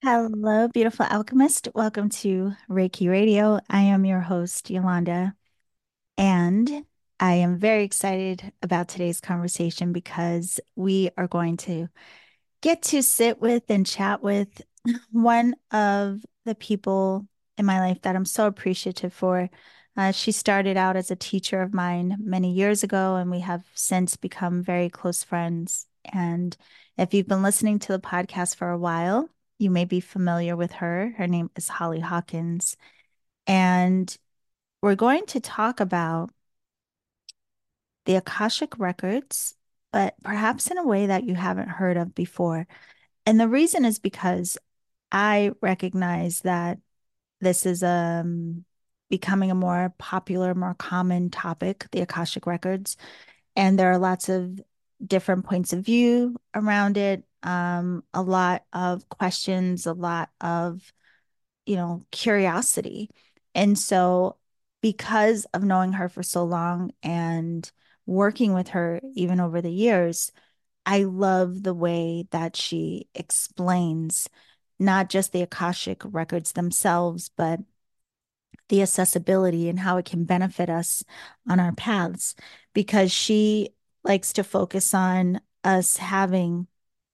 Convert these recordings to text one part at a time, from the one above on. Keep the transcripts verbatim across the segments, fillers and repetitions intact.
Hello, beautiful alchemist. Welcome to Reiki Radio. I am your host, Yolanda, and I am very excited about today's conversation because we are going to get to sit with and chat with one of the people in my life that I'm so appreciative for. Uh, she started out as a teacher of mine many years ago, and we have since become very close friends. And if you've been listening to the podcast for a while, you may be familiar with her. Her name is Holly Hawkins. And we're going to talk about the Akashic Records, but perhaps in a way that you haven't heard of before. And the reason is because I recognize that this is um, becoming a more popular, more common topic, the Akashic Records. And there are lots of different points of view around it, um, a lot of questions, a lot of, you know, curiosity. And so, because of knowing her for so long and working with her even over the years, I love the way that she explains not just the Akashic records themselves, but the accessibility and how it can benefit us on our paths, because she likes to focus on us having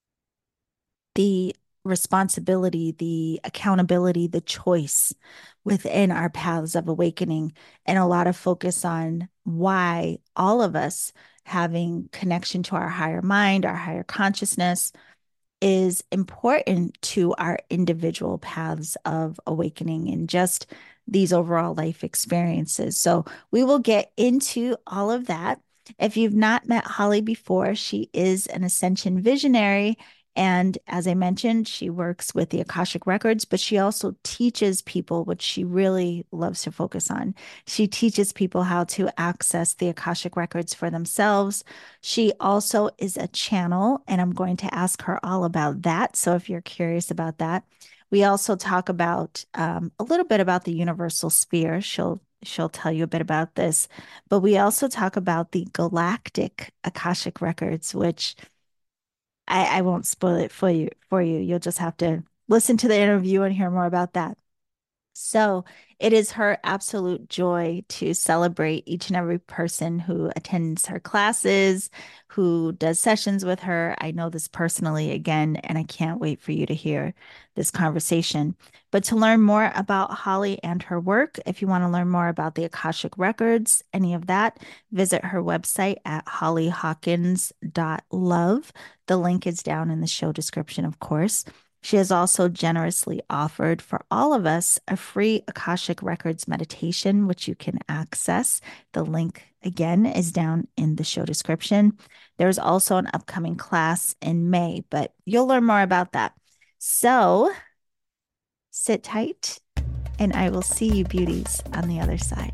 the responsibility, the accountability, the choice within our paths of awakening, and a lot of focus on why all of us having connection to our higher mind, our higher consciousness is important to our individual paths of awakening and just these overall life experiences. So we will get into all of that. If you've not met Holly before, she is an ascension visionary. And as I mentioned, she works with the Akashic Records, but she also teaches people, which she really loves to focus on. She teaches people how to access the Akashic Records for themselves. She also is a channel, and I'm going to ask her all about that. So if you're curious about that, we also talk about um, a little bit about the universal sphere. She'll she'll tell you a bit about this, but we also talk about the galactic Akashic records, which I, I won't spoil it for you for you. You'll just have to listen to the interview and hear more about that. So it is her absolute joy to celebrate each and every person who attends her classes, who does sessions with her. I know this personally again, and I can't wait for you to hear this conversation. But to learn more about Holly and her work, if you want to learn more about the Akashic Records, any of that, visit her website at holly hawkins dot love. The link is down in the show description, of course. She has also generously offered for all of us a free Akashic Records meditation, which you can access. The link again is down in the show description. There's also an upcoming class in May, but you'll learn more about that. So sit tight, and I will see you beauties on the other side.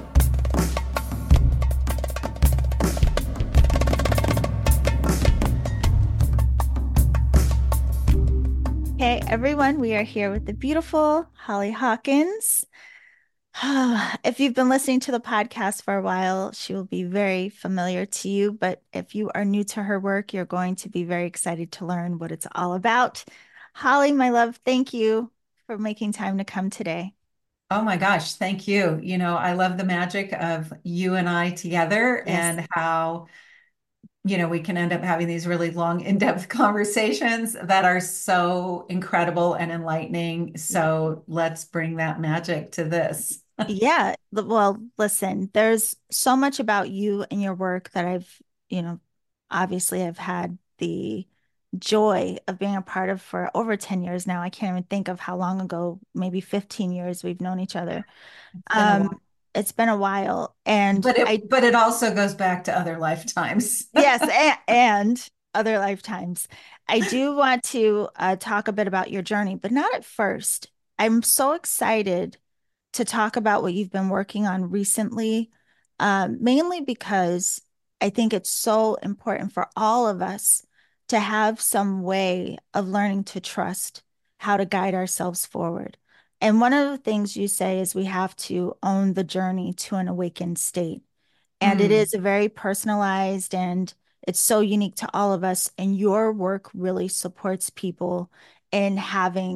Okay, everyone, we are here with the beautiful Holly Hawkins. If you've been listening to the podcast for a while, she will be very familiar to you. But if you are new to her work, you're going to be very excited to learn what it's all about. Holly, my love, thank you for making time to come today. Oh my gosh, thank you. You know, I love the magic of you and I together Yes. and how, you know, we can end up having these really long, in-depth conversations that are so incredible and enlightening. So let's bring that magic to this. Yeah. l- Well, listen, there's so much about you and your work that I've, you know, obviously I've had the joy of being a part of for over ten years now. I can't even think of how long ago, maybe fifteen years we've known each other. It's been a Um, while, it's been a while. And but I, it but it also goes back to other lifetimes. yes, and, and other lifetimes. I do want to uh, talk a bit about your journey, but not at first. I'm so excited to talk about what you've been working on recently, um, mainly because I think it's so important for all of us to have some way of learning to trust how to guide ourselves forward. And one of the things you say is we have to own the journey to an awakened state. And it Mm, is a very personalized and it's so unique to all of us. And your work really supports people in having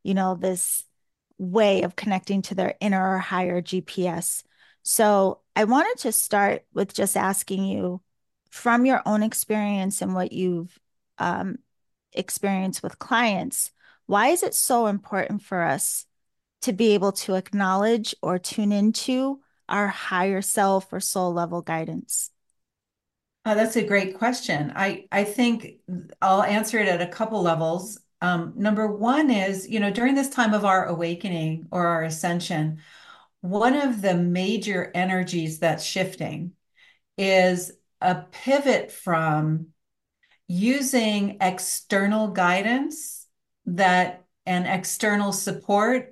you know, this way of connecting to their inner or higher G P S. So I wanted to start with just asking you from your own experience and what you've um, experienced with clients, why is it so important for us to be able to acknowledge or tune into our higher self or soul level guidance? Uh, that's a great question. I, I think I'll answer it at a couple levels. Um, number one is, you know, during this time of our awakening or our ascension, one of the major energies that's shifting is a pivot from using external guidance that and external support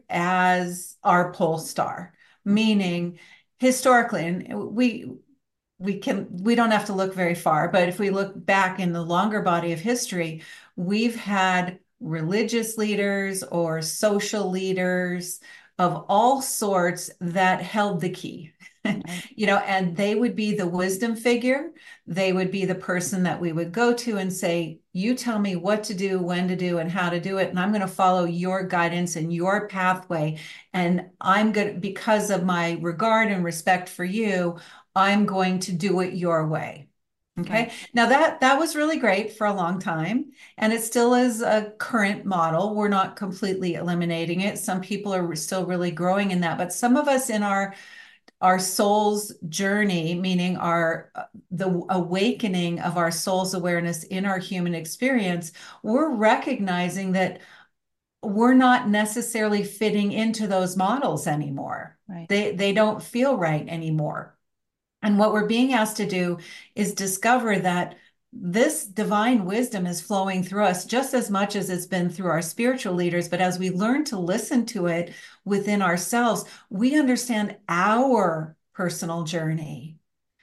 as our pole star, meaning historically, and we we can we don't have to look very far, but if we look back in the longer body of history, we've had religious leaders or social leaders of all sorts that held the key. Right, You know, and they would be the wisdom figure. They would be the person that we would go to and say, you tell me what to do, when to do, and how to do it. And I'm going to follow your guidance and your pathway. And I'm going to, because of my regard and respect for you, I'm going to do it your way. right, Okay. Now that that was really great for a long time, and it still is a current model. We're not completely eliminating it. Some people are still really growing in that, but some of us in our our soul's journey, meaning our the awakening of our soul's awareness in our human experience, we're recognizing that we're not necessarily fitting into those models anymore. right, They they don't feel right anymore. And what we're being asked to do is discover that this divine wisdom is flowing through us just as much as it's been through our spiritual leaders. But as we learn to listen to it within ourselves, we understand our personal journey,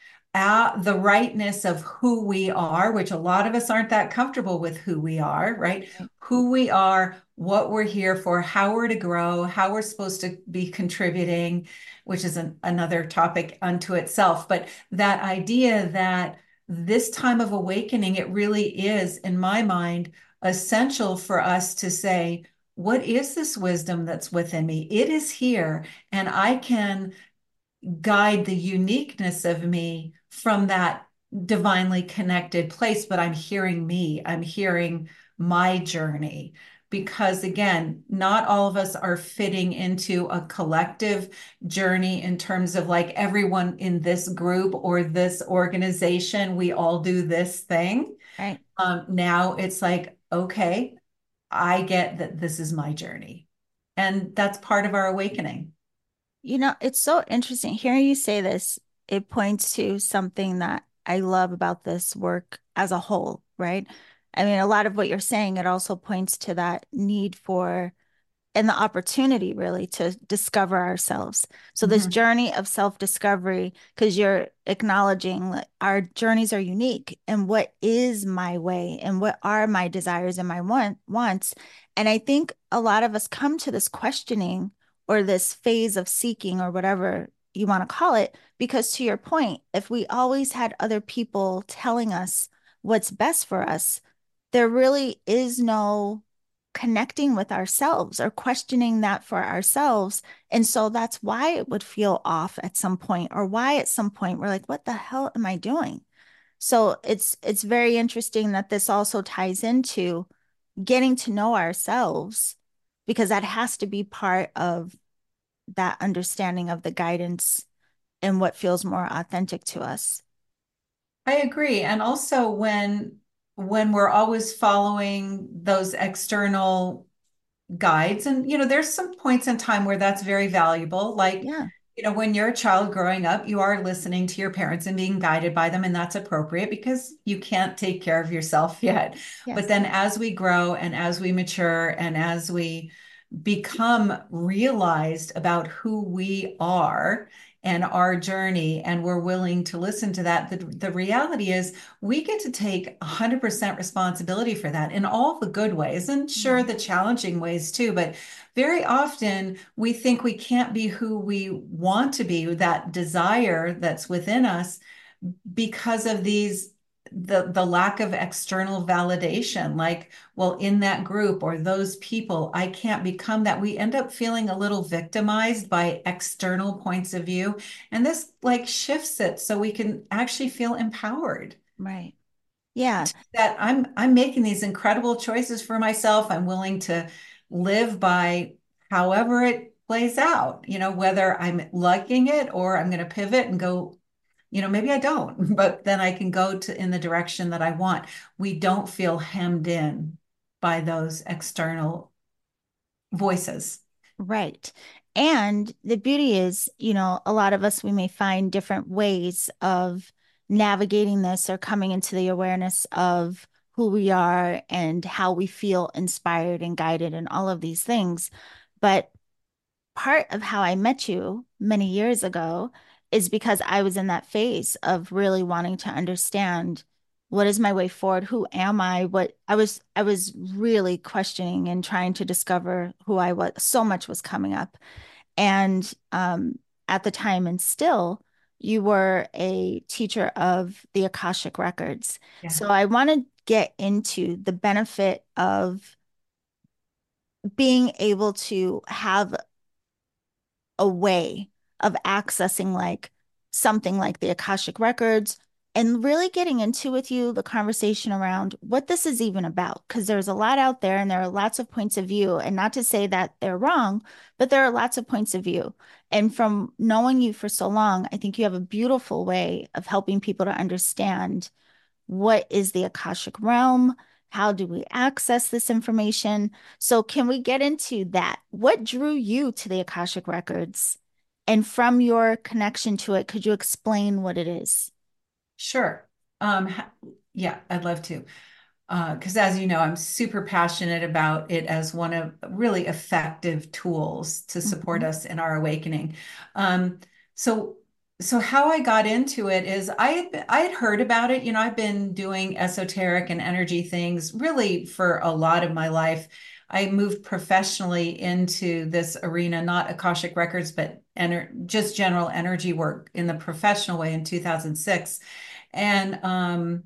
uh, the rightness of who we are, which a lot of us aren't that comfortable with who we are, right? right, Who we are, what we're here for, how we're to grow, how we're supposed to be contributing, which is an, another topic unto itself. But that idea that this time of awakening, it really is, in my mind, essential for us to say, what is this wisdom that's within me? It is here, and I can guide the uniqueness of me from that divinely connected place, but I'm hearing me, I'm hearing my journey. Because again, not all of us are fitting into a collective journey in terms of like everyone in this group or this organization, we all do this thing. right. Um, now it's like, okay, I get that this is my journey. And that's part of our awakening. You know, it's so interesting. Hearing you say this, it points to something that I love about this work as a whole, right? I mean, a lot of what you're saying, it also points to that need for and the opportunity really to discover ourselves. So this Mhm. journey of self-discovery, because you're acknowledging like our journeys are unique and what is my way and what are my desires and my want wants. And I think a lot of us come to this questioning or this phase of seeking or whatever you want to call it, because to your point, if we always had other people telling us what's best for us, there really is no connecting with ourselves or questioning that for ourselves. And so that's why it would feel off at some point, or why at some point we're like, what the hell am I doing? So it's it's very interesting that this also ties into getting to know ourselves, because that has to be part of that understanding of the guidance and what feels more authentic to us. I agree. And also when when we're always following those external guides, and you know, there's some points in time where that's very valuable. Like, Yeah. you know, when you're a child growing up, you are listening to your parents and being guided by them, and that's appropriate because you can't take care of yourself yet. But Yes. then as we grow and as we mature and as we become realized about who we are and our journey, and we're willing to listen to that, the, the reality is we get to take one hundred percent responsibility for that in all the good ways, and sure, Mhm. the challenging ways too. But very often we think we can't be who we want to be, that desire that's within us, because of these the the lack of external validation, like, well, in that group or those people, I can't become that. We end up feeling a little victimized by external points of view, and this like shifts it so we can actually feel empowered Right. Yeah. that I'm I'm making these incredible choices for myself. I'm willing to live by however it plays out, you know, whether I'm liking it or I'm going to pivot and go, you know, maybe I don't, but then I can go to in the direction that I want. We don't feel hemmed in by those external voices. Right. And the beauty is, you know, a lot of us, we may find different ways of navigating this or coming into the awareness of who we are and how we feel inspired and guided and all of these things. But part of how I met you many years ago is because I was in that phase of really wanting to understand what is my way forward? Who am I? What I was, I was really questioning and trying to discover who I was. So much was coming up. And um, at the time, and still, you were a teacher of the Akashic Records. Yeah. So I want to get into the benefit of being able to have a way of accessing like something like the Akashic Records and really getting into with you the conversation around what this is even about. Because there's a lot out there and there are lots of points of view. And not to say that they're wrong, but there are lots of points of view. And from knowing you for so long, I think you have a beautiful way of helping people to understand what is the Akashic realm? How do we access this information? So, can we get into that? What drew you to the Akashic Records? And from your connection to it, could you explain what it is? Sure. Um, ha- yeah, I'd love to. Because as you know, I'm super passionate about it as one of really effective tools to support Mhm. us in our awakening. Um, so, so how I got into it is I had, I had heard about it. You know, I've been doing esoteric and energy things really for a lot of my life. I moved professionally into this arena, not Akashic Records, but ener just general energy work in the professional way in two thousand six. And um,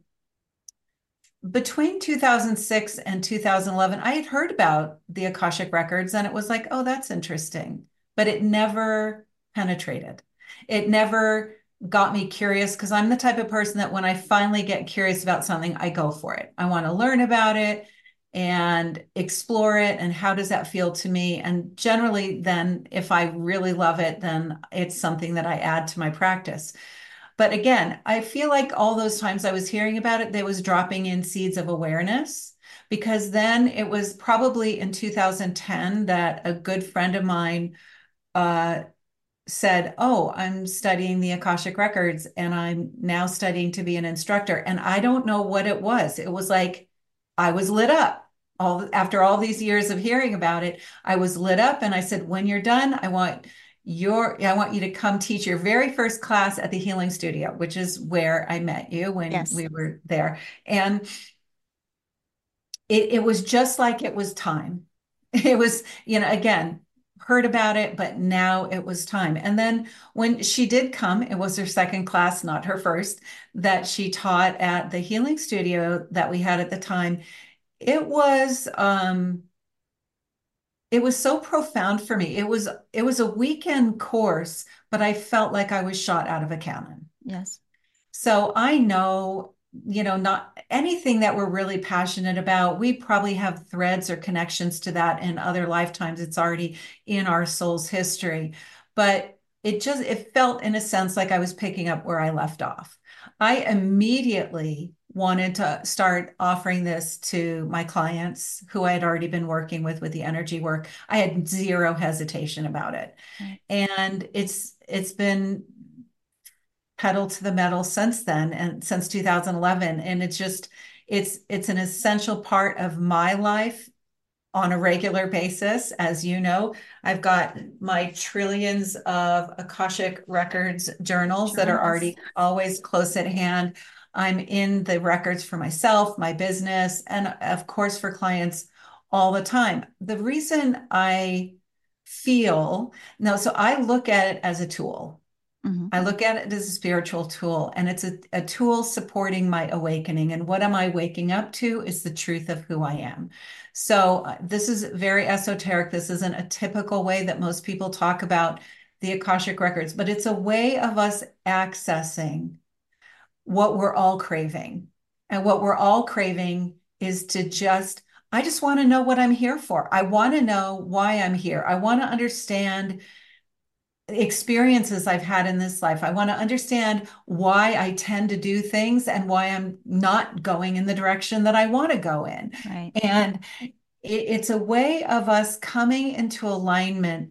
between two thousand six and two thousand eleven, I had heard about the Akashic Records and it was like, oh, that's interesting. But it never penetrated. It never got me curious because I'm the type of person that when I finally get curious about something, I go for it. I want to learn about it and explore it. And how does that feel to me? And generally, then if I really love it, then it's something that I add to my practice. But again, I feel like all those times I was hearing about it, they was dropping in seeds of awareness because then it was probably in two thousand ten that a good friend of mine uh, said, oh, I'm studying the Akashic Records and I'm now studying to be an instructor. And I don't know what it was. It was like I was lit up. All after all these years of hearing about it, I was lit up and I said, when you're done, I want your I want you to come teach your very first class at the Healing Studio, which is where I met you when Yes. we were there. And it, it was just like it was time. It was, you know, again, heard about it, but now it was time. And then when she did come, it was her second class, not her first, that she taught at the healing studio that we had at the time. It was um it was so profound for me. It was it was a weekend course, but I felt like I was shot out of a cannon. Yes. So I know, you know, not anything that we're really passionate about, we probably have threads or connections to that in other lifetimes. It's already in our soul's history. But it just it felt in a sense like I was picking up where I left off. I immediately wanted to start offering this to my clients who I had already been working with with the energy work. I had zero hesitation about it. Right. And it's it's been pedal to the metal since then and since two thousand eleven, and it's just it's it's an essential part of my life on a regular basis. As you know, I've got my trillions of Akashic Records journals that are Journals. already always close at hand. I'm in the records for myself, my business, and of course for clients all the time. The reason I feel no, so I look at it as a tool. Hmm. I look at it as a spiritual tool, and it's a, a tool supporting my awakening. And what am I waking up to is the truth of who I am. So, uh, this is very esoteric. This isn't a typical way that most people talk about the Akashic records, but it's a way of us accessing what we're all craving. And what we're all craving is to just, I just want to know what I'm here for. I want to know why I'm here. I want to understand experiences I've had in this life. I want to understand why I tend to do things and why I'm not going in the direction that I want to go in. Right. And it, it's a way of us coming into alignment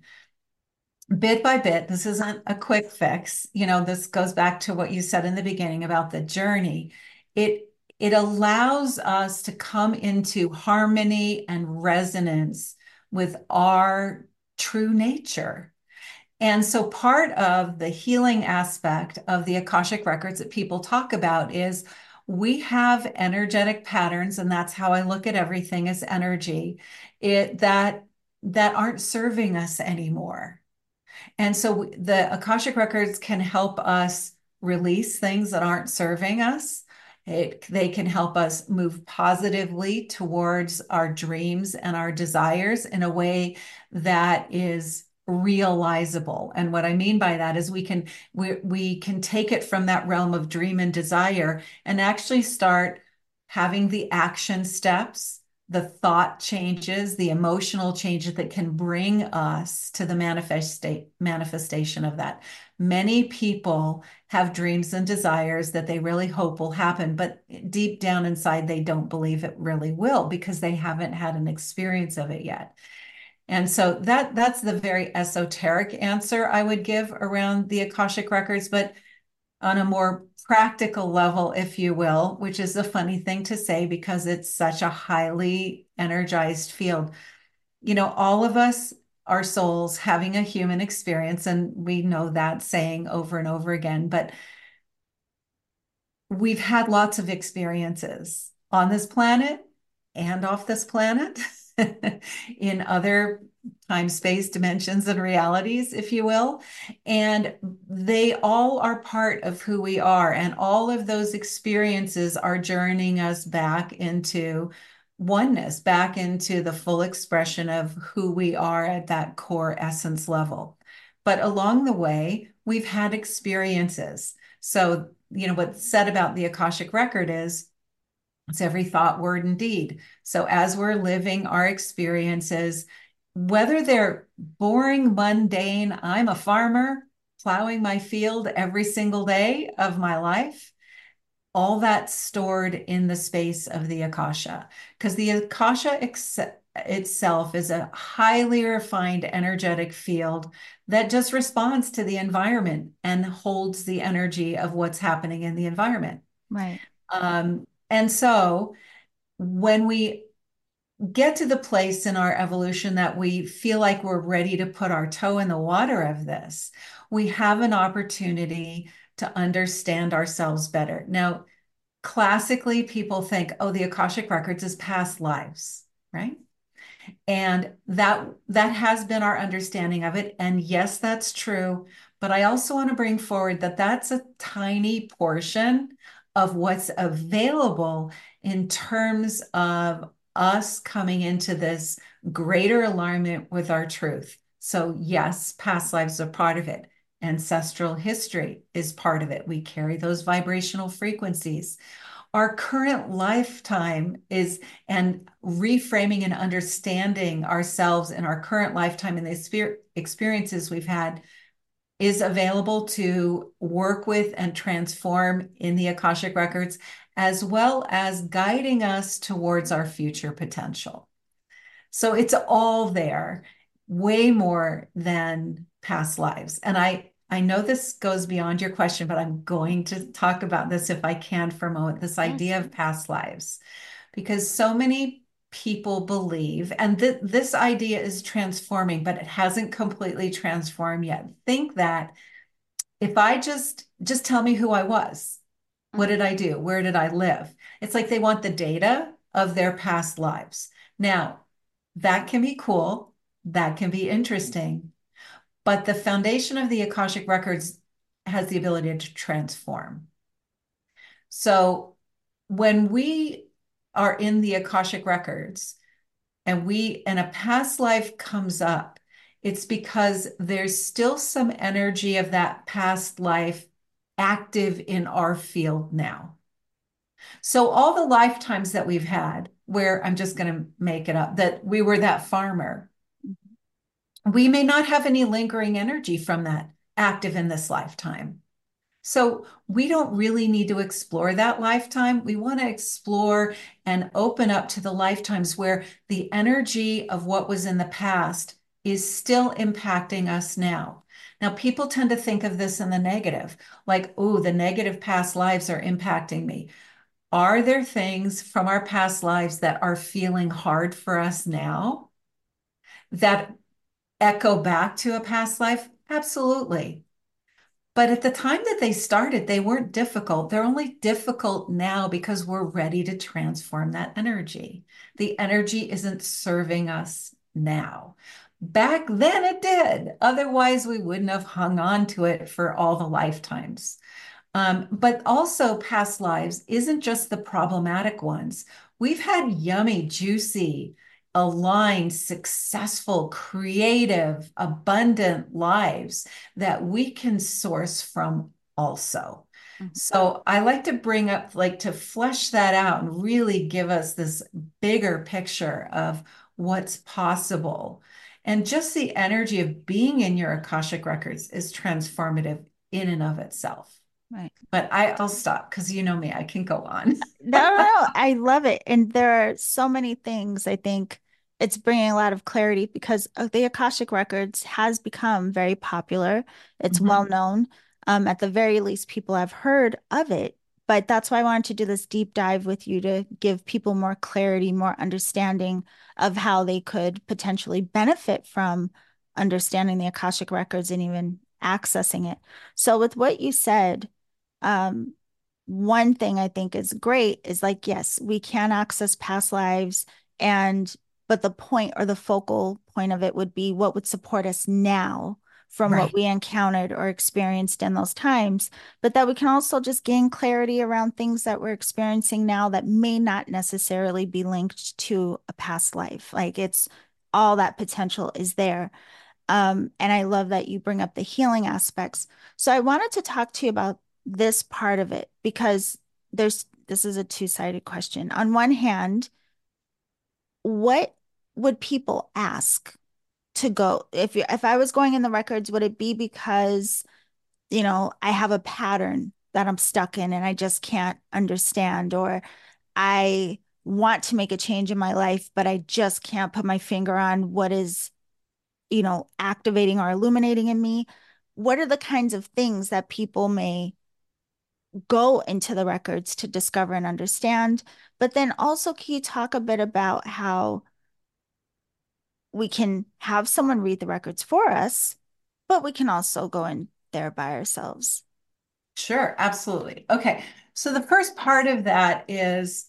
bit by bit. This isn't a quick fix. You know, this goes back to what you said in the beginning about the journey. It it allows us to come into harmony and resonance with our true nature. And so part of the healing aspect of the Akashic records that people talk about is we have energetic patterns, and that's how I look at everything as energy, it that that aren't serving us anymore. And so the Akashic records can help us release things that aren't serving us. It, they can help us move positively towards our dreams and our desires in a way that is realizable. And what I mean by that is we can we, we can take it from that realm of dream and desire and actually start having the action steps, the thought changes, the emotional changes that can bring us to the manifesta- manifestation of that. Many people have dreams and desires that they really hope will happen, but deep down inside, they don't believe it really will because they haven't had an experience of it yet. And so that that's the very esoteric answer I would give around the Akashic records. But on a more practical level, if you will, which is a funny thing to say because it's such a highly energized field. You know, all of us are souls having a human experience, and we know that saying over and over again, but we've had lots of experiences on this planet and off this planet in other time, space, dimensions, and realities, if you will. And they all are part of who we are. And all of those experiences are journeying us back into oneness, back into the full expression of who we are at that core essence level. But along the way, we've had experiences. So, you know, what's said about the Akashic record is it's every thought, word, and deed. So as we're living our experiences, whether they're boring, mundane, I'm a farmer plowing my field every single day of my life, all that's stored in the space of the Akasha. Because the Akasha ex- itself is a highly refined energetic field that just responds to the environment and holds the energy of what's happening in the environment. Right. Um, and so when we get to the place in our evolution that we feel like we're ready to put our toe in the water of this, we have an opportunity to understand ourselves better. Now, classically, people think, oh, the Akashic Records is past lives, right? And that that has been our understanding of it. And yes, that's true. But I also want to bring forward that that's a tiny portion of what's available in terms of us coming into this greater alignment with our truth. So yes, past lives are part of it. Ancestral history is part of it. We carry those vibrational frequencies. Our current lifetime is, and reframing and understanding ourselves in our current lifetime and the experiences we've had is available to work with and transform in the Akashic records, as well as guiding us towards our future potential. So it's all there, way more than past lives. And I I know this goes beyond your question, but I'm going to talk about this if I can for a moment, this Yes. idea of past lives, because so many people believe, and th this idea is transforming, but it hasn't completely transformed yet. Think that if I just just tell me who I was, what Mm. did I do? Where did I live? It's like they want the data of their past lives. Now, that can be cool. That can be interesting. But the foundation of the Akashic Records has the ability to transform. So when we are in the Akashic records and we and a past life comes up, it's because there's still some energy of that past life active in our field now. So all the lifetimes that we've had, where I'm just going to make it up, that we were that farmer, we may not have any lingering energy from that active in this lifetime. So we don't really need to explore that lifetime. We want to explore and open up to the lifetimes where the energy of what was in the past is still impacting us now. Now, people tend to think of this in the negative, like, oh, the negative past lives are impacting me. Are there things from our past lives that are feeling hard for us now that echo back to a past life? Absolutely. But at the time that they started, they weren't difficult. They're only difficult now because we're ready to transform that energy. The energy isn't serving us now. Back then it did. Otherwise, we wouldn't have hung on to it for all the lifetimes. Um, but also, past lives isn't just the problematic ones. We've had yummy, juicy, aligned, successful, creative, abundant lives that we can source from also. Mhm. So I like to bring up, like to flesh that out and really give us this bigger picture of what's possible. And just the energy of being in your Akashic records is transformative in and of itself. Right. But I, I'll stop because you know me, I can go on. No, no, no. I love it. And there are so many things. I think it's bringing a lot of clarity because uh, the Akashic Records has become very popular. It's well Mhm. known. Um, at the very least, people have heard of it. But that's why I wanted to do this deep dive with you to give people more clarity, more understanding of how they could potentially benefit from understanding the Akashic Records and even accessing it. So, with what you said, um, one thing I think is great is like, yes, we can access past lives and but the point or the focal point of it would be what would support us now from what Right. we encountered or experienced in those times, but that we can also just gain clarity around things that we're experiencing now that may not necessarily be linked to a past life. Like it's all that potential is there. Um, and I love that you bring up the healing aspects. So I wanted to talk to you about this part of it because there's this is a two-sided question. On one hand, what would people ask to go if you if I was going in the records, would it be because, you know, I have a pattern that I'm stuck in and I just can't understand, or I want to make a change in my life, but I just can't put my finger on what is, you know, activating or illuminating in me? What are the kinds of things that people may go into the records to discover and understand? But then also, can you talk a bit about how we can have someone read the records for us, but we can also go in there by ourselves? Sure, absolutely. Okay. So the first part of that is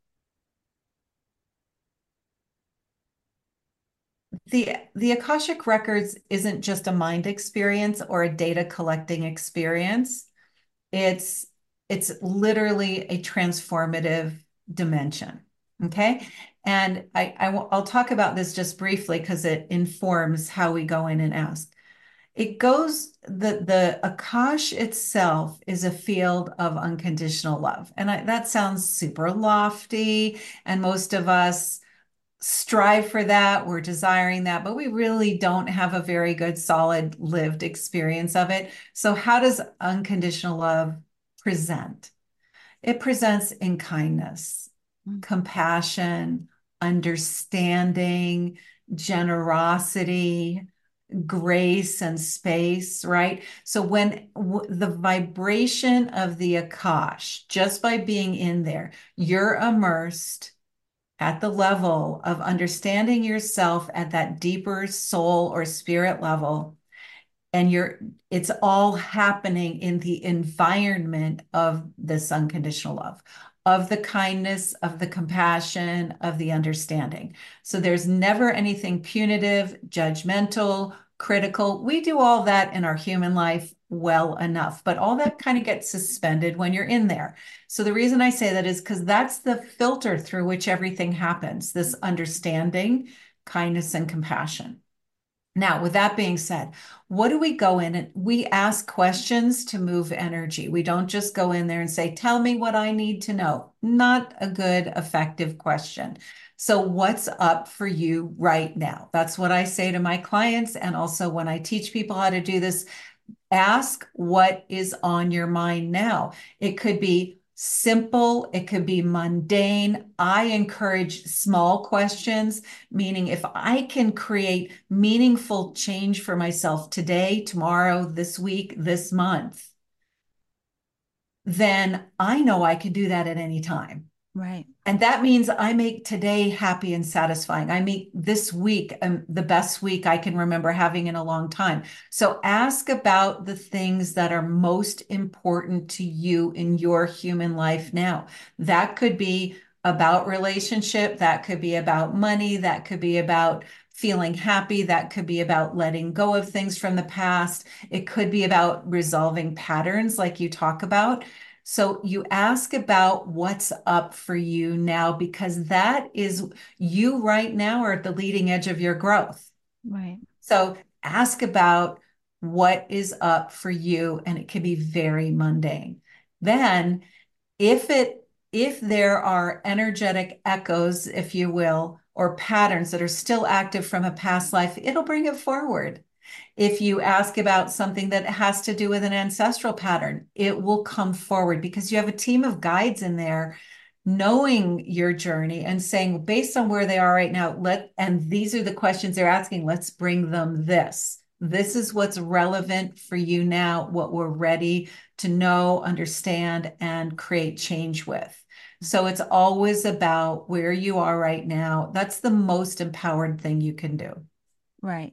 the the Akashic Records isn't just a mind experience or a data collecting experience. It's it's literally a transformative dimension. Okay. And I, I will, I'll talk about this just briefly because it informs how we go in and ask. It goes, the the Akash itself is a field of unconditional love. And I, that sounds super lofty, and most of us strive for that. We're desiring that, but we really don't have a very good, solid lived experience of it. So how does unconditional love present? It presents in kindness, Mm. compassion, understanding, generosity, grace and space, right? So when w- the vibration of the Akash, just by being in there, you're immersed at the level of understanding yourself at that deeper soul or spirit level. And you're, it's all happening in the environment of this unconditional love, of the kindness, of the compassion, of the understanding. So there's never anything punitive, judgmental, critical. We do all that in our human life well enough. But all that kind of gets suspended when you're in there. So the reason I say that is because that's the filter through which everything happens, this understanding, kindness, and compassion. Now, with that being said, what do we go in and we ask questions to move energy? We don't just go in there and say, tell me what I need to know. Not a good, effective question. So, what's up for you right now? That's what I say to my clients. And also, when I teach people how to do this, ask what is on your mind now. It could be simple, it could be mundane. I encourage small questions, meaning if I can create meaningful change for myself today, tomorrow, this week, this month, then I know I can do that at any time. Right. And that means I make today happy and satisfying. I make this week um, the best week I can remember having in a long time. So ask about the things that are most important to you in your human life now. That could be about relationship, that could be about money, that could be about feeling happy, that could be about letting go of things from the past. It could be about resolving patterns like you talk about. So you ask about what's up for you now because that is you right now are at the leading edge of your growth. Right. So ask about what is up for you, and it can be very mundane. Then if it if there are energetic echoes, if you will, or patterns that are still active from a past life, it'll bring it forward. If you ask about something that has to do with an ancestral pattern, it will come forward because you have a team of guides in there knowing your journey and saying, based on where they are right now, let, and these are the questions they're asking, let's bring them this. This is what's relevant for you now, what we're ready to know, understand, and create change with. So it's always about where you are right now. That's the most empowered thing you can do. Right.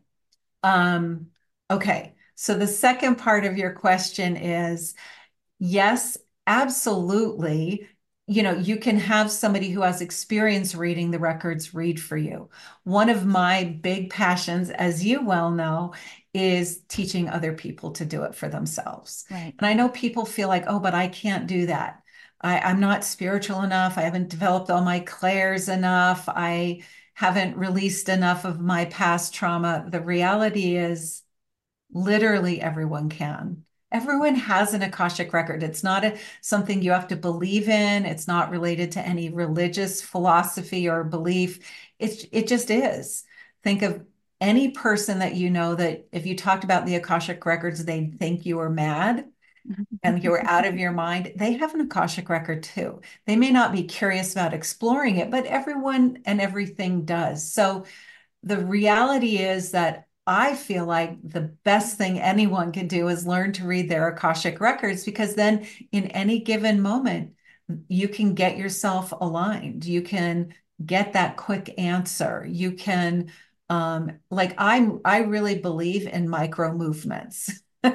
Um, okay. So the second part of your question is yes, absolutely. You know, you can have somebody who has experience reading the records read for you. One of my big passions, as you well know, is teaching other people to do it for themselves. Right. And I know people feel like, oh, but I can't do that. I, I'm not spiritual enough. I haven't developed all my clairs enough. I haven't released enough of my past trauma. The reality is, literally everyone can. Everyone has an Akashic record. It's not a, something you have to believe in. It's not related to any religious philosophy or belief. It's, it just is. Think of any person that you know that if you talked about the Akashic records, they'd think you were mad and you were out of your mind. They have an Akashic record too. They may not be curious about exploring it, but everyone and everything does. So the reality is that I feel like the best thing anyone can do is learn to read their Akashic records because then in any given moment, you can get yourself aligned. You can get that quick answer. You can, um, like I'm, I really believe in micro movements.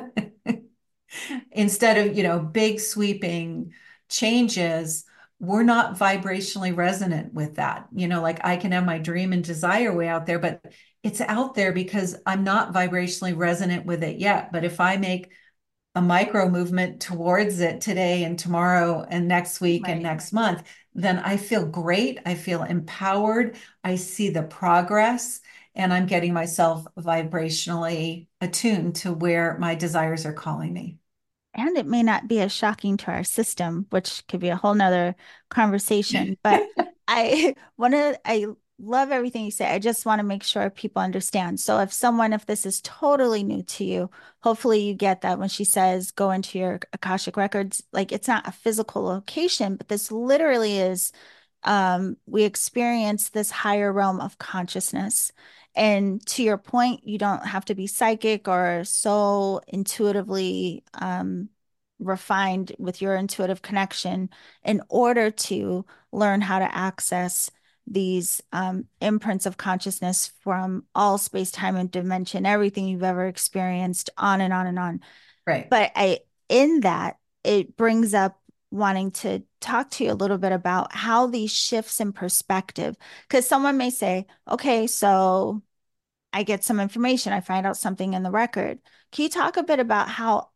Instead of, you know, big sweeping changes, we're not vibrationally resonant with that. You know, like I can have my dream and desire way out there, but it's out there because I'm not vibrationally resonant with it yet. But if I make a micro movement towards it today and tomorrow and next week and Right. next month, then I feel great. I feel empowered. I see the progress and I'm getting myself vibrationally attuned to where my desires are calling me. And it may not be as shocking to our system, which could be a whole nother conversation. But I want to, I love everything you say. I just want to make sure people understand. So if someone, if this is totally new to you, hopefully you get that when she says go into your Akashic records, like it's not a physical location, but this literally is um, we experience this higher realm of consciousness. And to your point, you don't have to be psychic or so intuitively um, refined with your intuitive connection in order to learn how to access these um, imprints of consciousness from all space, time, and dimension, everything you've ever experienced, on and on and on. Right. But I, in that, it brings up wanting to talk to you a little bit about how these shifts in perspective, because someone may say, okay, so I get some information, I find out something in the record. Can you talk a bit about how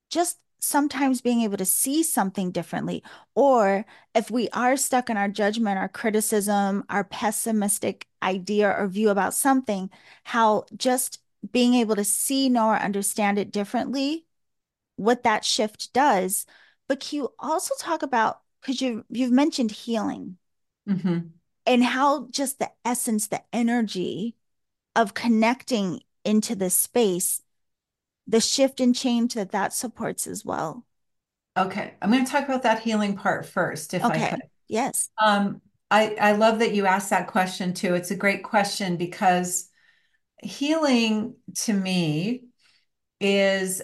just sometimes being able to see something differently. Or if we are stuck in our judgment, our criticism, our pessimistic idea or view about something, how just being able to see, know, or understand it differently, what that shift does. But can you also talk about, because you you've mentioned healing Hmm. and how just the essence, the energy of connecting into this space, the shift and change that that supports as well. Okay, I'm going to talk about that healing part first, if I could. Okay. Yes. Um, I, I love that you asked that question too. It's a great question because healing to me is,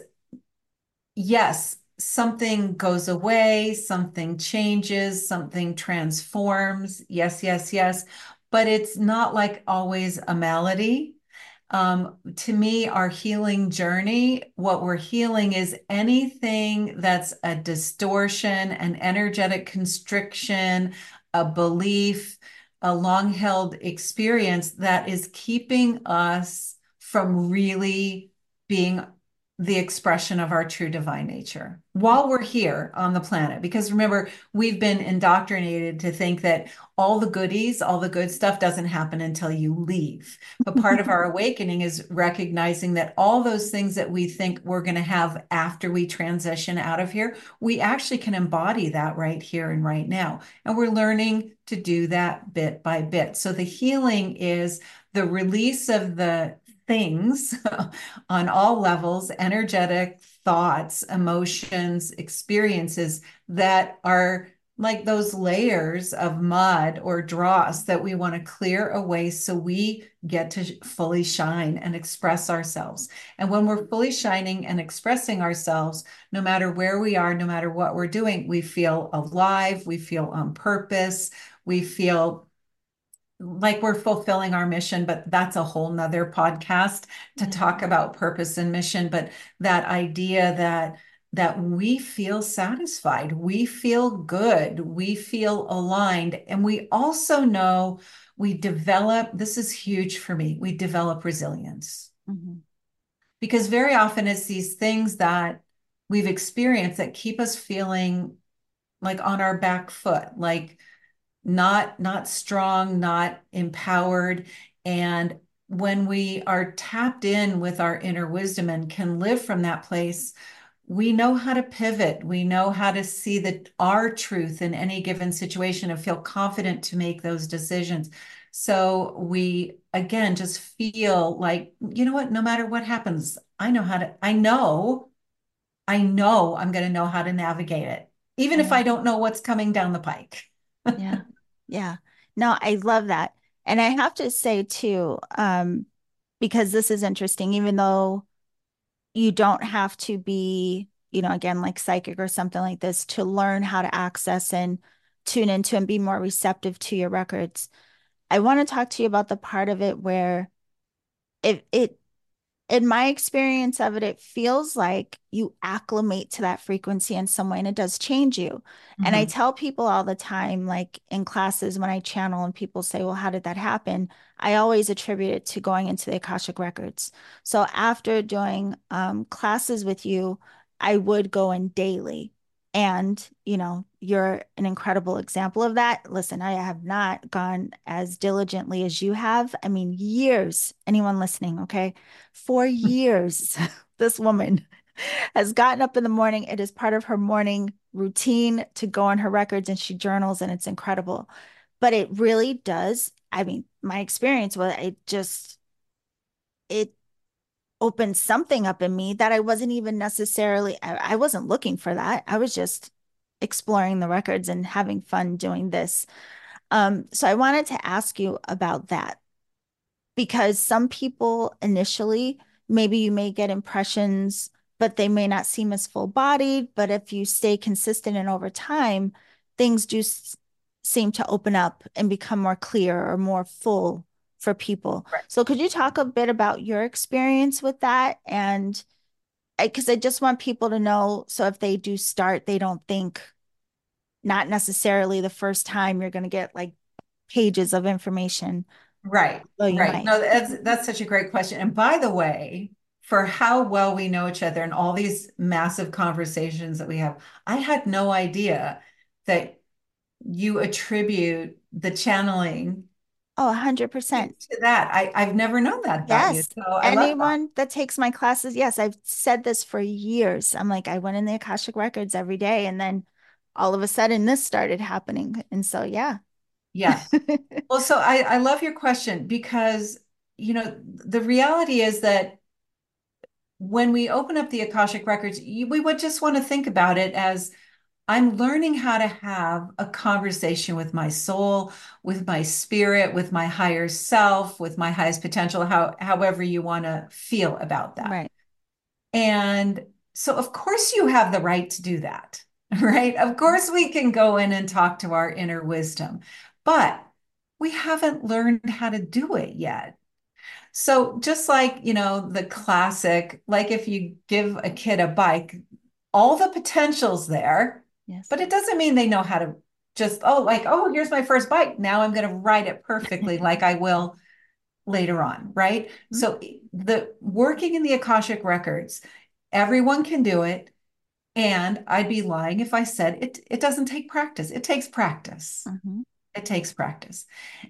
yes, something goes away, something changes, something transforms. Yes, yes, yes. But it's not like always a malady. Um, to me, our healing journey, what we're healing is anything that's a distortion, an energetic constriction, a belief, a long held experience that is keeping us from really being the expression of our true divine nature while we're here on the planet. Because remember, we've been indoctrinated to think that all the goodies, all the good stuff doesn't happen until you leave. But part of our awakening is recognizing that all those things that we think we're going to have after we transition out of here, we actually can embody that right here and right now. And we're learning to do that bit by bit. So the healing is the release of the things on all levels, energetic thoughts, emotions, experiences that are like those layers of mud or dross that we want to clear away so we get to fully shine and express ourselves. And when we're fully shining and expressing ourselves, no matter where we are, no matter what we're doing, we feel alive, we feel on purpose, we feel like we're fulfilling our mission, but that's a whole nother podcast to Yeah. talk about purpose and mission. But that idea that that we feel satisfied, we feel good, we feel aligned, and we also know we develop, this is huge for me, we develop resilience. Mhm. Because very often it's these things that we've experienced that keep us feeling like on our back foot, like not not strong, not empowered. And when we are tapped in with our inner wisdom and can live from that place, we know how to pivot. We know how to see that our truth in any given situation and feel confident to make those decisions. So we again just feel like, you know what, no matter what happens, I know how to, I know, I know I'm going to know how to navigate it, even if I Yeah. don't know what's coming down the pike. Yeah. Yeah. No, I love that. And I have to say too, um, because this is interesting, even though you don't have to be, you know, again, like psychic or something like this to learn how to access and tune into and be more receptive to your records. I want to talk to you about the part of it where it it in my experience of it, it feels like you acclimate to that frequency in some way and it does change you. And I Mhm. tell people all the time, like in classes when I channel and people say, well, how did that happen? I always attribute it to going into the Akashic Records. So after doing um, classes with you, I would go in daily. And, you know, you're an incredible example of that. Listen, I have not gone as diligently as you have. I mean, years, anyone listening, okay? For years, this woman has gotten up in the morning. It is part of her morning routine to go on her records and she journals, and it's incredible. But it really does. I mean, my experience was it just, it opened something up in me that I wasn't even necessarily, I, I wasn't looking for that. I was just exploring the records and having fun doing this. Um, so I wanted to ask you about that because some people initially, maybe you may get impressions, but they may not seem as full bodied. But if you stay consistent and over time, things do s- seem to open up and become more clear or more full for people. So, could you talk a bit about your experience with that? And because I, I just want people to know so if they do start, they don't think not necessarily the first time you're going to get like pages of information, Right, though you right. might. No, that's that's such a great question. And by the way, for how well we know each other and all these massive conversations that we have. I had no idea that you attribute the channeling Oh, to, one hundred percent. to that. I, I've never known that about you. Yes. So I love that. Anyone that takes my classes, yes, I've said this for years. I'm like, I went in the Akashic Records every day, and then all of a sudden this started happening. And so, yeah. Yeah. Well, so I, I love your question because, you know, the reality is that when we open up the Akashic Records, you, we would just want to think about it as I'm learning how to have a conversation with my soul, with my spirit, with my higher self, with my highest potential, how, however you want to feel about that. Right. And so, of course, you have the right to do that, right? Of course, we can go in and talk to our inner wisdom, but we haven't learned how to do it yet. So just like, you know, the classic, like if you give a kid a bike, all the potential's there, Yes. but it doesn't mean they know how to just, oh, like, oh, here's my first bike. Now I'm going to ride it perfectly like I will later on, right? Mhm. So the working in the Akashic records, everyone can do it. And I'd be lying if I said it, it doesn't take practice. It takes practice. Mhm. It takes practice.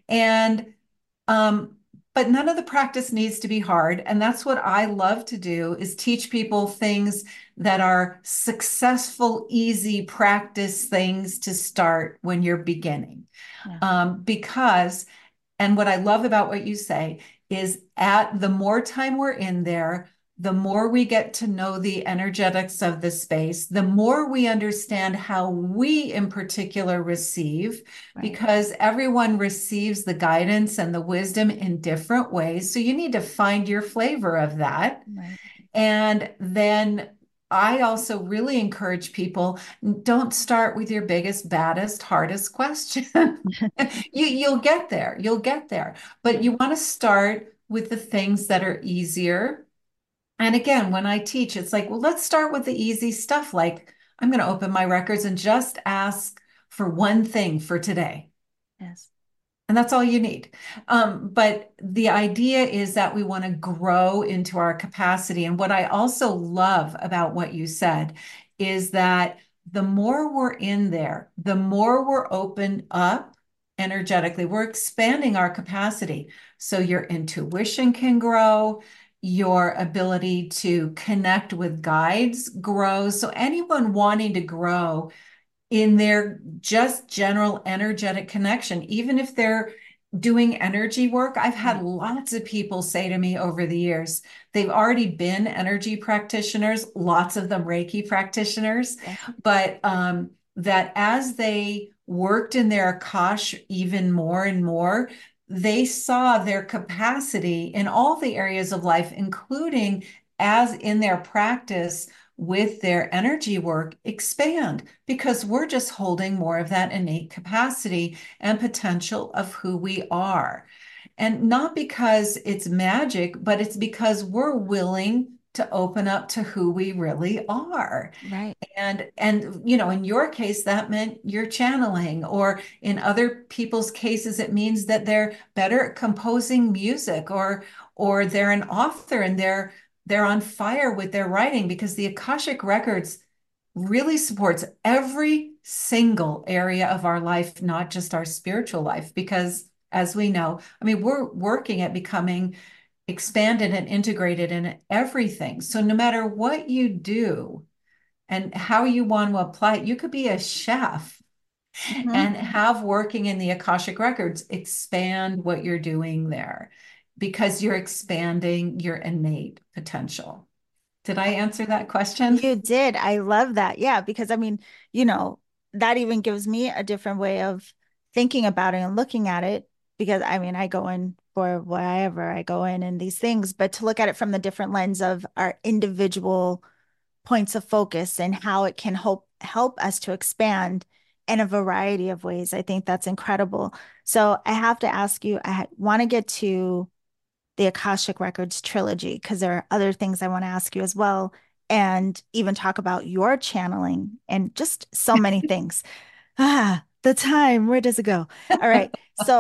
And um, but none of the practice needs to be hard. And that's what I love to do is teach people things that are successful, easy practice things to start when you're beginning. Yeah. Um, because, and what I love about what you say is at the more time we're in there, the more we get to know the energetics of the space, the more we understand how we in particular receive, Right. because everyone receives the guidance and the wisdom in different ways. So you need to find your flavor of that. Right. And then I also really encourage people, don't start with your biggest, baddest, hardest question. You you'll get there. You'll get there. But you want to start with the things that are easier. And again, when I teach, it's like, well, let's start with the easy stuff. Like I'm going to open my records and just ask for one thing for today. Yes. And that's all you need. Um, but the idea is that we want to grow into our capacity. And what I also love about what you said is that the more we're in there, the more we're open up energetically, we're expanding our capacity. So your intuition can grow, your ability to connect with guides grows. So anyone wanting to grow in their just general energetic connection, even if they're doing energy work. I've had Right. lots of people say to me over the years, they've already been energy practitioners, lots of them Reiki practitioners, Yes. but um, that as they worked in their Akash even more and more, they saw their capacity in all the areas of life, including as in their practice with their energy work expand because we're just holding more of that innate capacity and potential of who we are. And not because it's magic, but it's because we're willing to open up to who we really are. Right. And and you know, in your case, that meant you're channeling, or in other people's cases, it means that they're better at composing music, or or they're an author and they're they're on fire with their writing because the Akashic Records really supports every single area of our life, not just our spiritual life. Because as we know, I mean, we're working at becoming expanded and integrated in everything. So no matter what you do, and how you want to apply it. You could be a chef Mhm. and have working in the Akashic Records expand what you're doing there because you're expanding your innate potential. Did I answer that question? You did. I love that. Yeah, because I mean, you know, that even gives me a different way of thinking about it and looking at it. Because I mean, I go in for whatever I go in and these things, but to look at it from the different lens of our individual points of focus and how it can help help us to expand in a variety of ways. I think that's incredible. So I have to ask you, I want to get to the Akashic Records trilogy because there are other things I want to ask you as well, and even talk about your channeling and just so many things. Ah, the time, where does it go? All right. So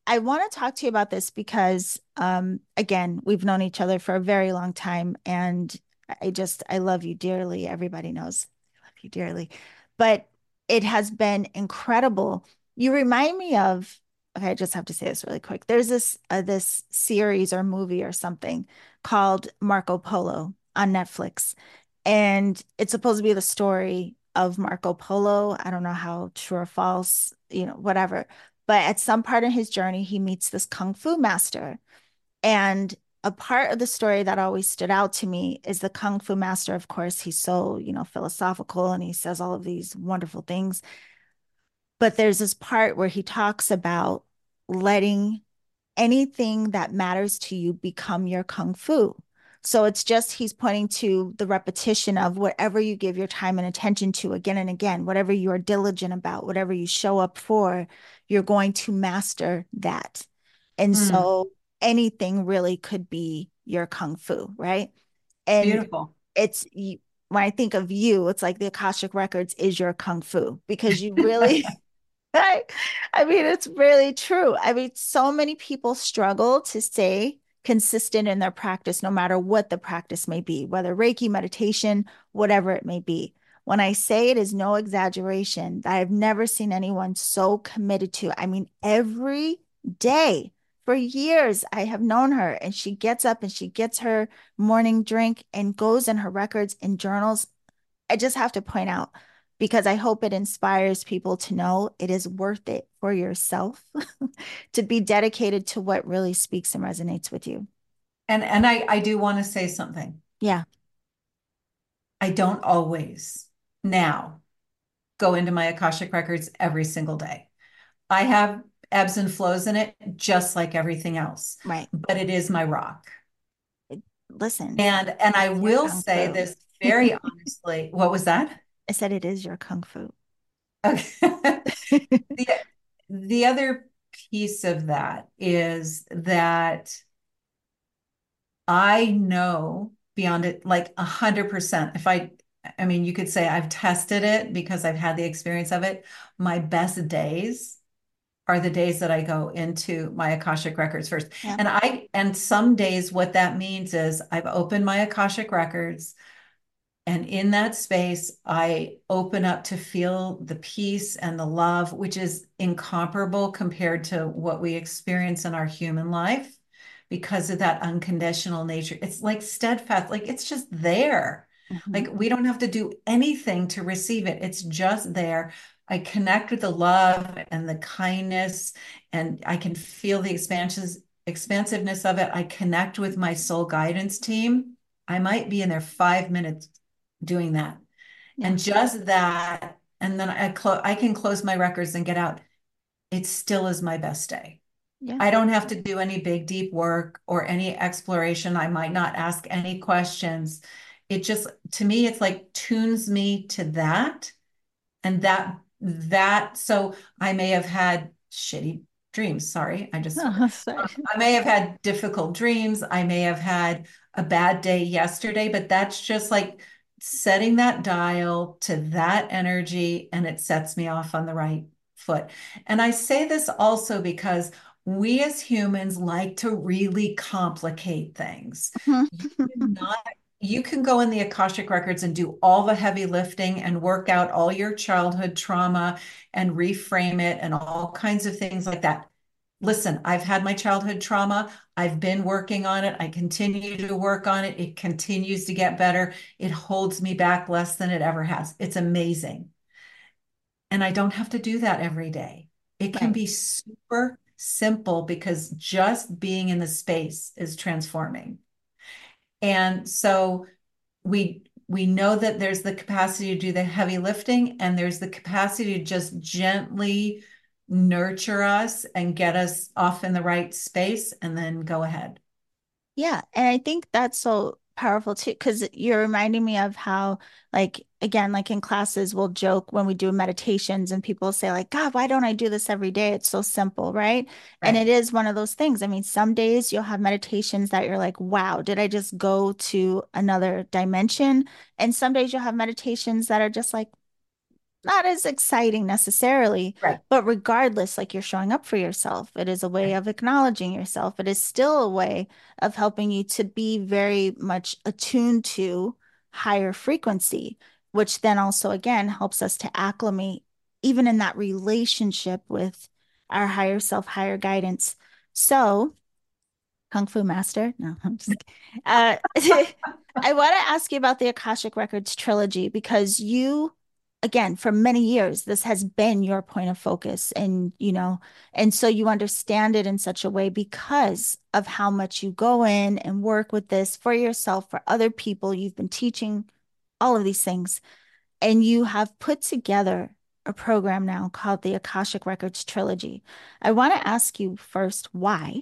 I want to talk to you about this because, um, again, we've known each other for a very long time, and I just I love you dearly. Everybody knows I love you dearly, but it has been incredible. You remind me of. Okay, I just have to say this really quick. There's this uh, this series or movie or something called Marco Polo on Netflix, and it's supposed to be the story of Marco Polo. I don't know how true or false, you know, whatever, but at some part in his journey, he meets this kung fu master. And a part of the story that always stood out to me is the kung fu master. Of course, he's so, you know, philosophical and he says all of these wonderful things. But there's this part where he talks about letting anything that matters to you become your kung fu. So it's just he's pointing to the repetition of whatever you give your time and attention to again and again, whatever you're diligent about, whatever you show up for, you're going to master that. And Mm, so anything really could be your kung fu, right? And beautiful. it's when I think of you, it's like the Akashic Records is your kung fu because you really I, I mean, it's really true. I mean, so many people struggle to stay consistent in their practice, no matter what the practice may be, whether Reiki, meditation, whatever it may be. When I say it is no exaggeration, that I've never seen anyone so committed to. I mean, every day for years, I have known her, and she gets up and she gets her morning drink and goes in her records and journals. I just have to point out because I hope it inspires people to know it is worth it for yourself to be dedicated to what really speaks and resonates with you. And and I I do want to say something. Yeah, I don't always now go into my Akashic records every single day. I have ebbs and flows in it, just like everything else, right. but it is my rock. It- listen, And and I it's your will kung say fu. this very honestly. What was that? I said it is your kung fu. Okay. The the other piece of that is that I know beyond it like a hundred percent. If I, I mean, you could say I've tested it because I've had the experience of it. My best days are the days that I go into my Akashic records first. Yeah. And I, and some days what that means is I've opened my Akashic records, and in that space, I open up to feel the peace and the love, which is incomparable compared to what we experience in our human life because of that unconditional nature. It's like steadfast, like it's just there. Mhm. Like we don't have to do anything to receive it, it's just there. I connect with the love and the kindness, and I can feel the expansions, expansiveness of it. I connect with my soul guidance team. I might be in there five minutes doing that. Yeah. And just that, and then I close I can close my records and get out. It still is my best day. Yeah. I don't have to do any big deep work or any exploration. I might not ask any questions. It just to me, it's like tunes me to that. And that that so I may have had shitty dreams. Sorry, I just swore. Oh, sorry. Um, I may have had difficult dreams. I may have had a bad day yesterday, but that's just like setting that dial to that energy, and it sets me off on the right foot. And I say this also because we as humans like to really complicate things. You cannot you can go in the Akashic records and do all the heavy lifting and work out all your childhood trauma and reframe it and all kinds of things like that. Listen, I've had my childhood trauma. I've been working on it. I continue to work on it. It continues to get better. It holds me back less than it ever has. It's amazing. And I don't have to do that every day. It can Right. be super simple because just being in the space is transforming. And so we we know that there's the capacity to do the heavy lifting, and there's the capacity to just gently nurture us and get us off in the right space and then go ahead. Yeah, and I think that's so powerful too, because you're reminding me of how, like, again, like in classes, we'll joke when we do meditations and people say, like, God, why don't I do this every day? It's so simple, right? And it Right. is one of those things. I mean, some days you'll have meditations that you're like, wow, did I just go to another dimension? And some days you'll have meditations that are just like, not as exciting necessarily, Right. but regardless, like you're showing up for yourself. It is a way Right. of acknowledging yourself. It is still a way of helping you to be very much attuned to higher frequency, which then also again helps us to acclimate even in that relationship with our higher self, higher guidance. So, Kung Fu Master? No, I'm just kidding. Uh, I want to ask you about the Akashic Records trilogy because you, again, for many years, this has been your point of focus. And, you know, and so you understand it in such a way because of how much you go in and work with this for yourself, for other people. You've been teaching all of these things, and you have put together a program now called the Akashic Records Trilogy. I want to ask you first why.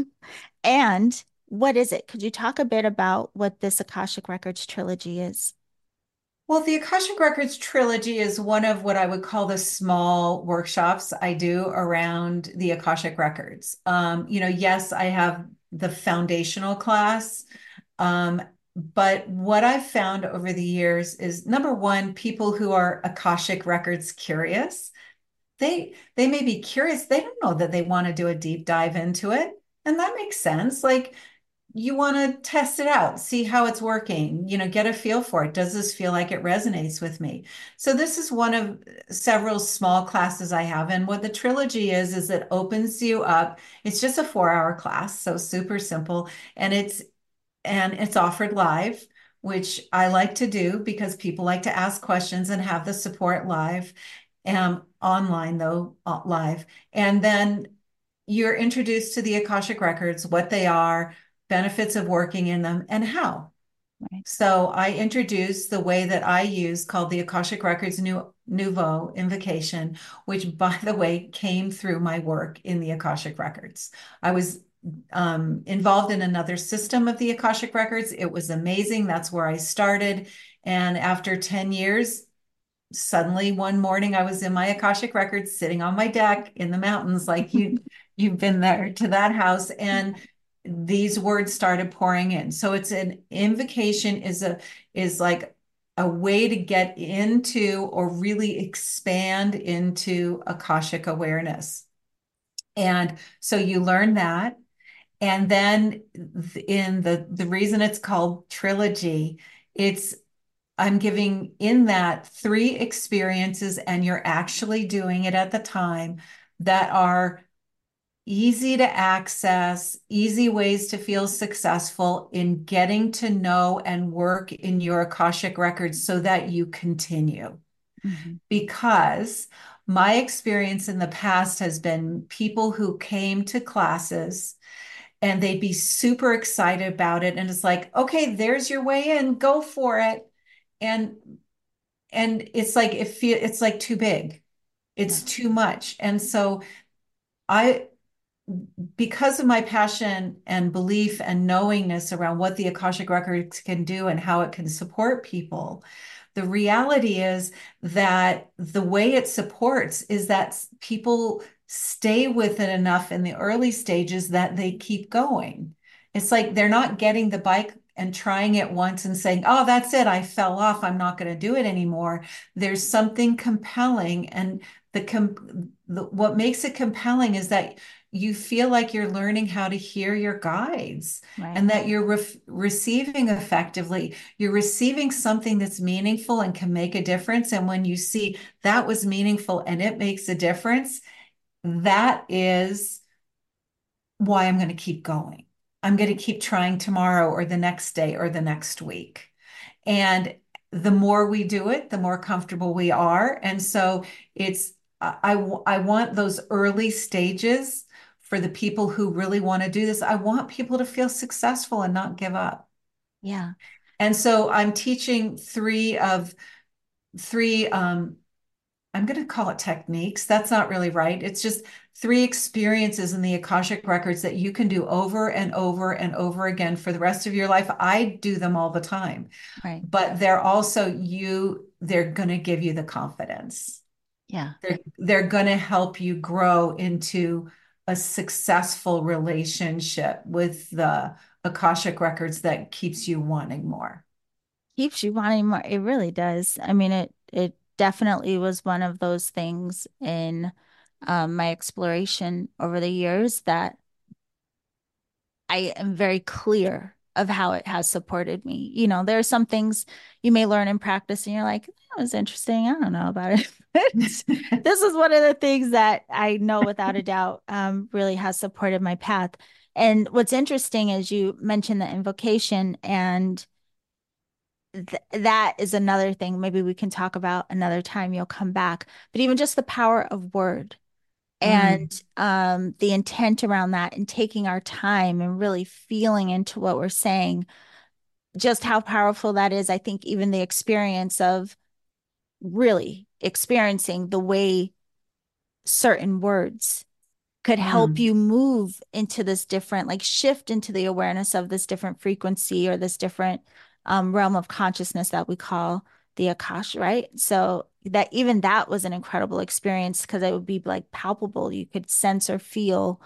And what is it? Could you talk a bit about what this Akashic Records trilogy is? Well, the Akashic Records trilogy is one of what I would call the small workshops I do around the Akashic Records. Um, you know, yes, I have the foundational class, um, but what I've found over the years is number one, people who are Akashic Records curious, they they may be curious, they don't know that they want to do a deep dive into it. And that makes sense. Like you want to test it out, see how it's working, you know, get a feel for it. Does this feel like it resonates with me? So this is one of several small classes I have. And what the trilogy is, is it opens you up. It's just a four hour class, so super simple. And it's and it's offered live, which I like to do because people like to ask questions and have the support live, um, online though, uh, live. And then you're introduced to the Akashic Records, what they are, benefits of working in them, and how. Right. So I introduced the way that I use called the Akashic Records New Nouveau Invocation, which, by the way, came through my work in the Akashic Records. I was um, involved in another system of the Akashic Records. It was amazing. That's where I started. And after ten years, suddenly one morning I was in my Akashic Records sitting on my deck in the mountains, like you you've been there to that house, and these words started pouring in. So it's an invocation is a is like a way to get into or really expand into Akashic awareness. And so you learn that. And then in the the reason it's called trilogy, it's I'm giving in that three experiences, and you're actually doing it at the time that are easy to access, easy ways to feel successful in getting to know and work in your Akashic records so that you continue. Mhm. Because my experience in the past has been people who came to classes and they'd be super excited about it. And it's like, okay, there's your way in, go for it. And and it's like it feel it's like too big. It's Right. too much. And so I because of my passion and belief and knowingness around what the Akashic Records can do and how it can support people, the reality is that the way it supports is that people stay with it enough in the early stages that they keep going. It's like they're not getting the bike and trying it once and saying, oh, that's it, I fell off, I'm not going to do it anymore. There's something compelling, and the, com- the what makes it compelling is that you feel like you're learning how to hear your guides Right. and that you're re- receiving effectively. You're receiving something that's meaningful and can make a difference. And when you see that was meaningful and it makes a difference, that is why I'm going to keep going. I'm going to keep trying tomorrow or the next day or the next week. And the more we do it, the more comfortable we are. And so it's, I, I want those early stages for the people who really want to do this. I want people to feel successful and not give up. Yeah. And so I'm teaching three of three, um, I'm going to call it techniques. That's not really right. It's just three experiences in the Akashic Records that you can do over and over and over again for the rest of your life. I do them all the time, Right. but they're also you, they're going to give you the confidence. Yeah. They're they're going to help you grow into a successful relationship with the Akashic Records that keeps you wanting more. Keeps you wanting more. It really does. I mean, it, it, definitely was one of those things in um, my exploration over the years that I am very clear of how it has supported me. You know, there are some things you may learn in practice and you're like, that was interesting. I don't know about it. But this is one of the things that I know without a doubt um, really has supported my path. And what's interesting is you mentioned the invocation, and th that is another thing maybe we can talk about another time. You'll come back. But even just the power of word Mm, and um, the intent around that and taking our time and really feeling into what we're saying, just how powerful that is. I think even the experience of really experiencing the way certain words could help mm, you move into this different, like shift into the awareness of this different frequency or this different um, realm of consciousness that we call the Akash, right? So that even that was an incredible experience because it would be like palpable. You could sense or feel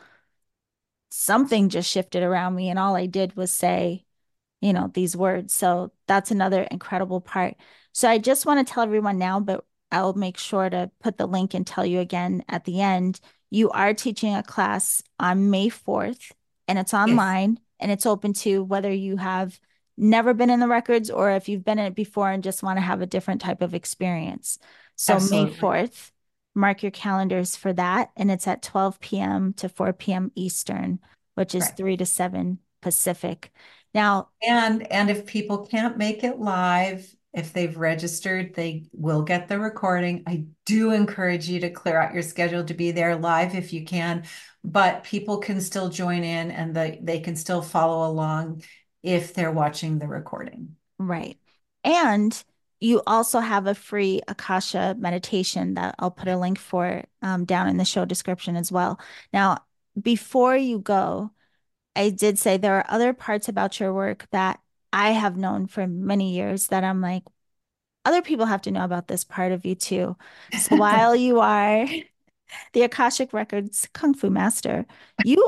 something just shifted around me. And all I did was say, you know, these words. So that's another incredible part. So I just want to tell everyone now, but I'll make sure to put the link and tell you again at the end. You are teaching a class on May fourth, and it's yes, online and it's open to whether you have never been in the records or if you've been in it before and just want to have a different type of experience. So May absolutely. fourth, mark your calendars for that. And it's at twelve p m to four p m Eastern, which is Right. three to seven Pacific. Now, And and if people can't make it live, if they've registered, they will get the recording. I do encourage you to clear out your schedule to be there live if you can, but people can still join in and the, they can still follow along if they're watching the recording. right. And you also have a free Akasha meditation that I'll put a link for um, down in the show description as well. Now, before you go, I did say there are other parts about your work that I have known for many years that I'm like, other people have to know about this part of you too. So while you are the Akashic Records Kung Fu Master, you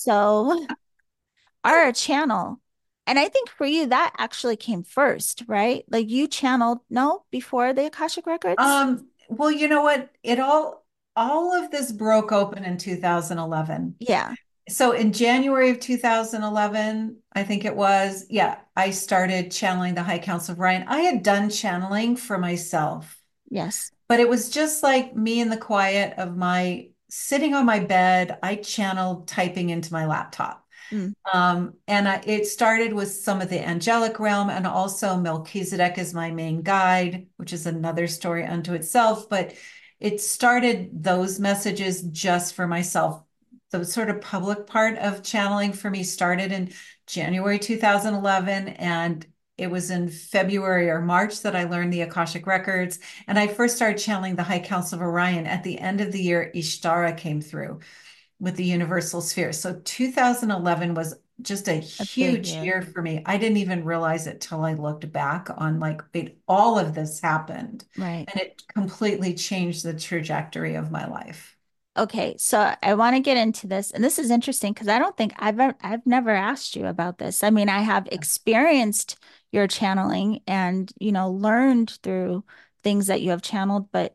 also are a channel. And I think for you, that actually came first, right? Like you channeled, no, before the Akashic Records? Um, well, you know what? It all all of this broke open in two thousand eleven. Yeah. So in January of two thousand eleven, I think it was, yeah, I started channeling the High Council of Orion. I had done channeling for myself, Yes. but it was just like me in the quiet of my sitting on my bed. I channeled typing into my laptop. Mm, Um, and I, it started with some of the angelic realm, and also Melchizedek is my main guide, which is another story unto itself. But it started those messages just for myself. The sort of public part of channeling for me started in January two thousand eleven, and it was in February or March that I learned the Akashic Records. And I first started channeling the High Council of Orion. At the end of the year, Ishtara came through with the universal sphere. So two thousand eleven was just a a big huge year. year for me. I didn't even realize it till I looked back on like it, all of this happened Right. and it completely changed the trajectory of my life. Okay, so I want to get into this, and this is interesting because I don't think I've ever, I've never asked you about this. I mean, I have experienced your channeling and, you know, learned through things that you have channeled, but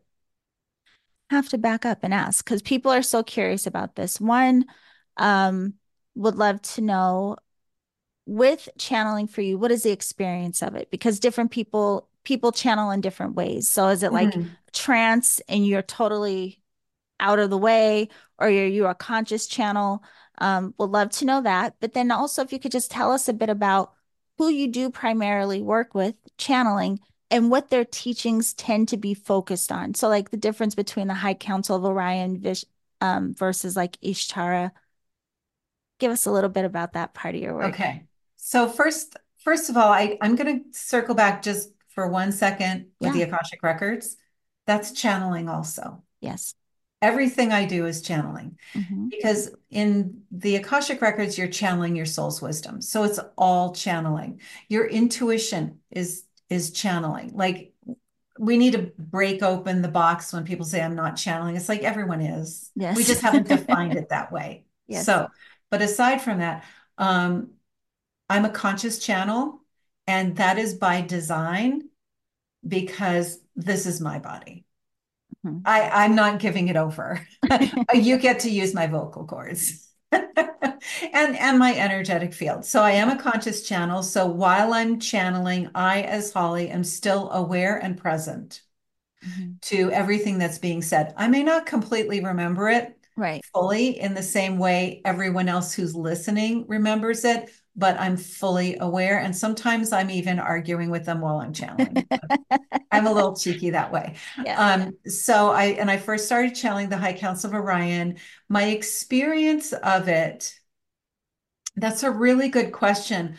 have to back up and ask because people are so curious about this. One, um, would love to know with channeling for you, what is the experience of it? Because different people people channel in different ways. So is it like Mhm. trance and you're totally out of the way, or you're you a conscious channel? Um, would love to know that. But then also if you could just tell us a bit about who you do primarily work with channeling and what their teachings tend to be focused on. So like the difference between the High Council of Orion Vish, um, versus like Ishtara. Give us a little bit about that part of your work. Okay. So first, first of all, I, I'm going to circle back just for one second with Yeah. the Akashic Records. That's channeling also. Yes. Everything I do is channeling. Hmm. Because in the Akashic Records, you're channeling your soul's wisdom. So it's all channeling. Your intuition is is channeling. Like we need to break open the box when people say I'm not channeling. It's like everyone is. We Yes. just haven't defined it that way. Yes. So, but aside from that, um, I'm a conscious channel, and that is by design because this is my body. Mhm. I, I'm not giving it over. You get to use my vocal cords. and and my energetic field. So I am Yeah. a conscious channel. So while I'm channeling, I, as Holly, am still aware and present Mhm. to everything that's being said. I may not completely remember it Right. fully in the same way everyone else who's listening remembers it, but I'm fully aware. And sometimes I'm even arguing with them while I'm channeling. I'm a little cheeky that way. Yeah. Um, so I, and I first started channeling the High Council of Orion. My experience of it, that's a really good question.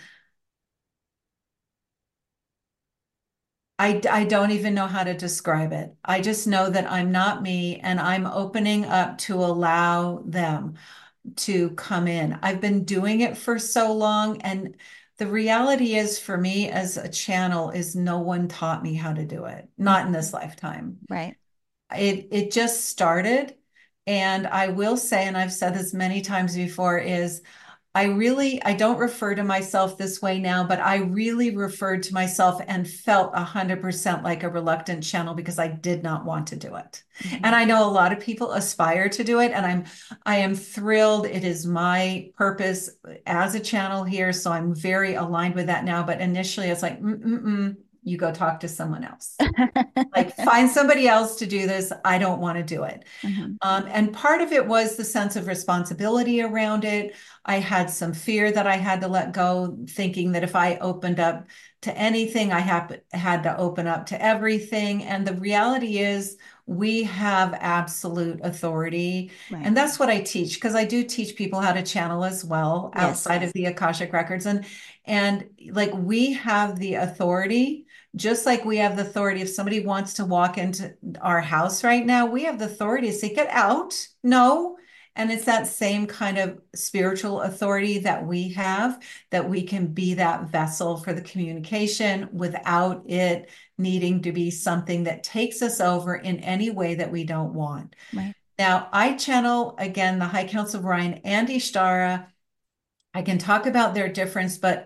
I, I don't even know how to describe it. I just know that I'm not me and I'm opening up to allow them to come in. I've been doing it for so long. And the reality is, for me as a channel, is no one taught me how to do it, not in this Mhm. lifetime. Right. It it just started. And I will say, and I've said this many times before, is I really, I don't refer to myself this way now, but I really referred to myself and felt one hundred percent like a reluctant channel because I did not want to do it. And Mhm. I know a lot of people aspire to do it, and I'm I am thrilled. It is my purpose as a channel here, so I'm very aligned with that now. But initially, it's like, mm-mm-mm, you go talk to someone else. Like, find somebody else to do this. I don't want to do it. Mhm. Um, and part of it was the sense of responsibility around it. I had some fear that I had to let go, thinking that if I opened up to anything, I have, had to open up to everything. And the reality is, we have absolute authority. Right. And that's what I teach, because I do teach people how to channel as well Yes. outside of the Akashic records. And and like, we have the authority, just like we have the authority if somebody wants to walk into our house right now, we have the authority to say, get out. No. And it's that same kind of spiritual authority that we have, that we can be that vessel for the communication without it needing to be something that takes us over in any way that we don't want. Right. Now, I channel again the High Council of Orion and Ishtara. I can talk about their difference, but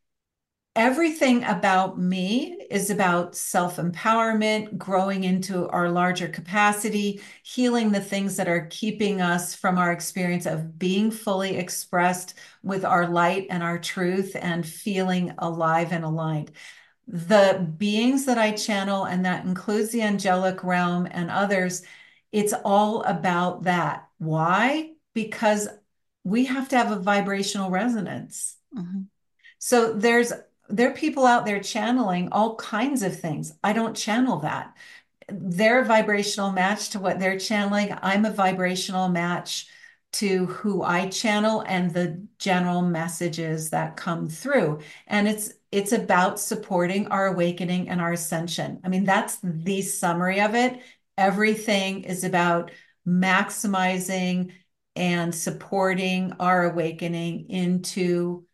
everything about me is about self-empowerment, growing into our larger capacity, healing the things that are keeping us from our experience of being fully expressed with our light and our truth and feeling alive and aligned. The beings that I channel, and that includes the angelic realm and others, it's all about that. Why? Because we have to have a vibrational resonance. Mhm. So there's there are people out there channeling all kinds of things. I don't channel that. They're a vibrational match to what they're channeling. I'm a vibrational match to who I channel and the general messages that come through. And it's it's about supporting our awakening and our ascension. I mean, that's the summary of it. Everything is about maximizing and supporting our awakening into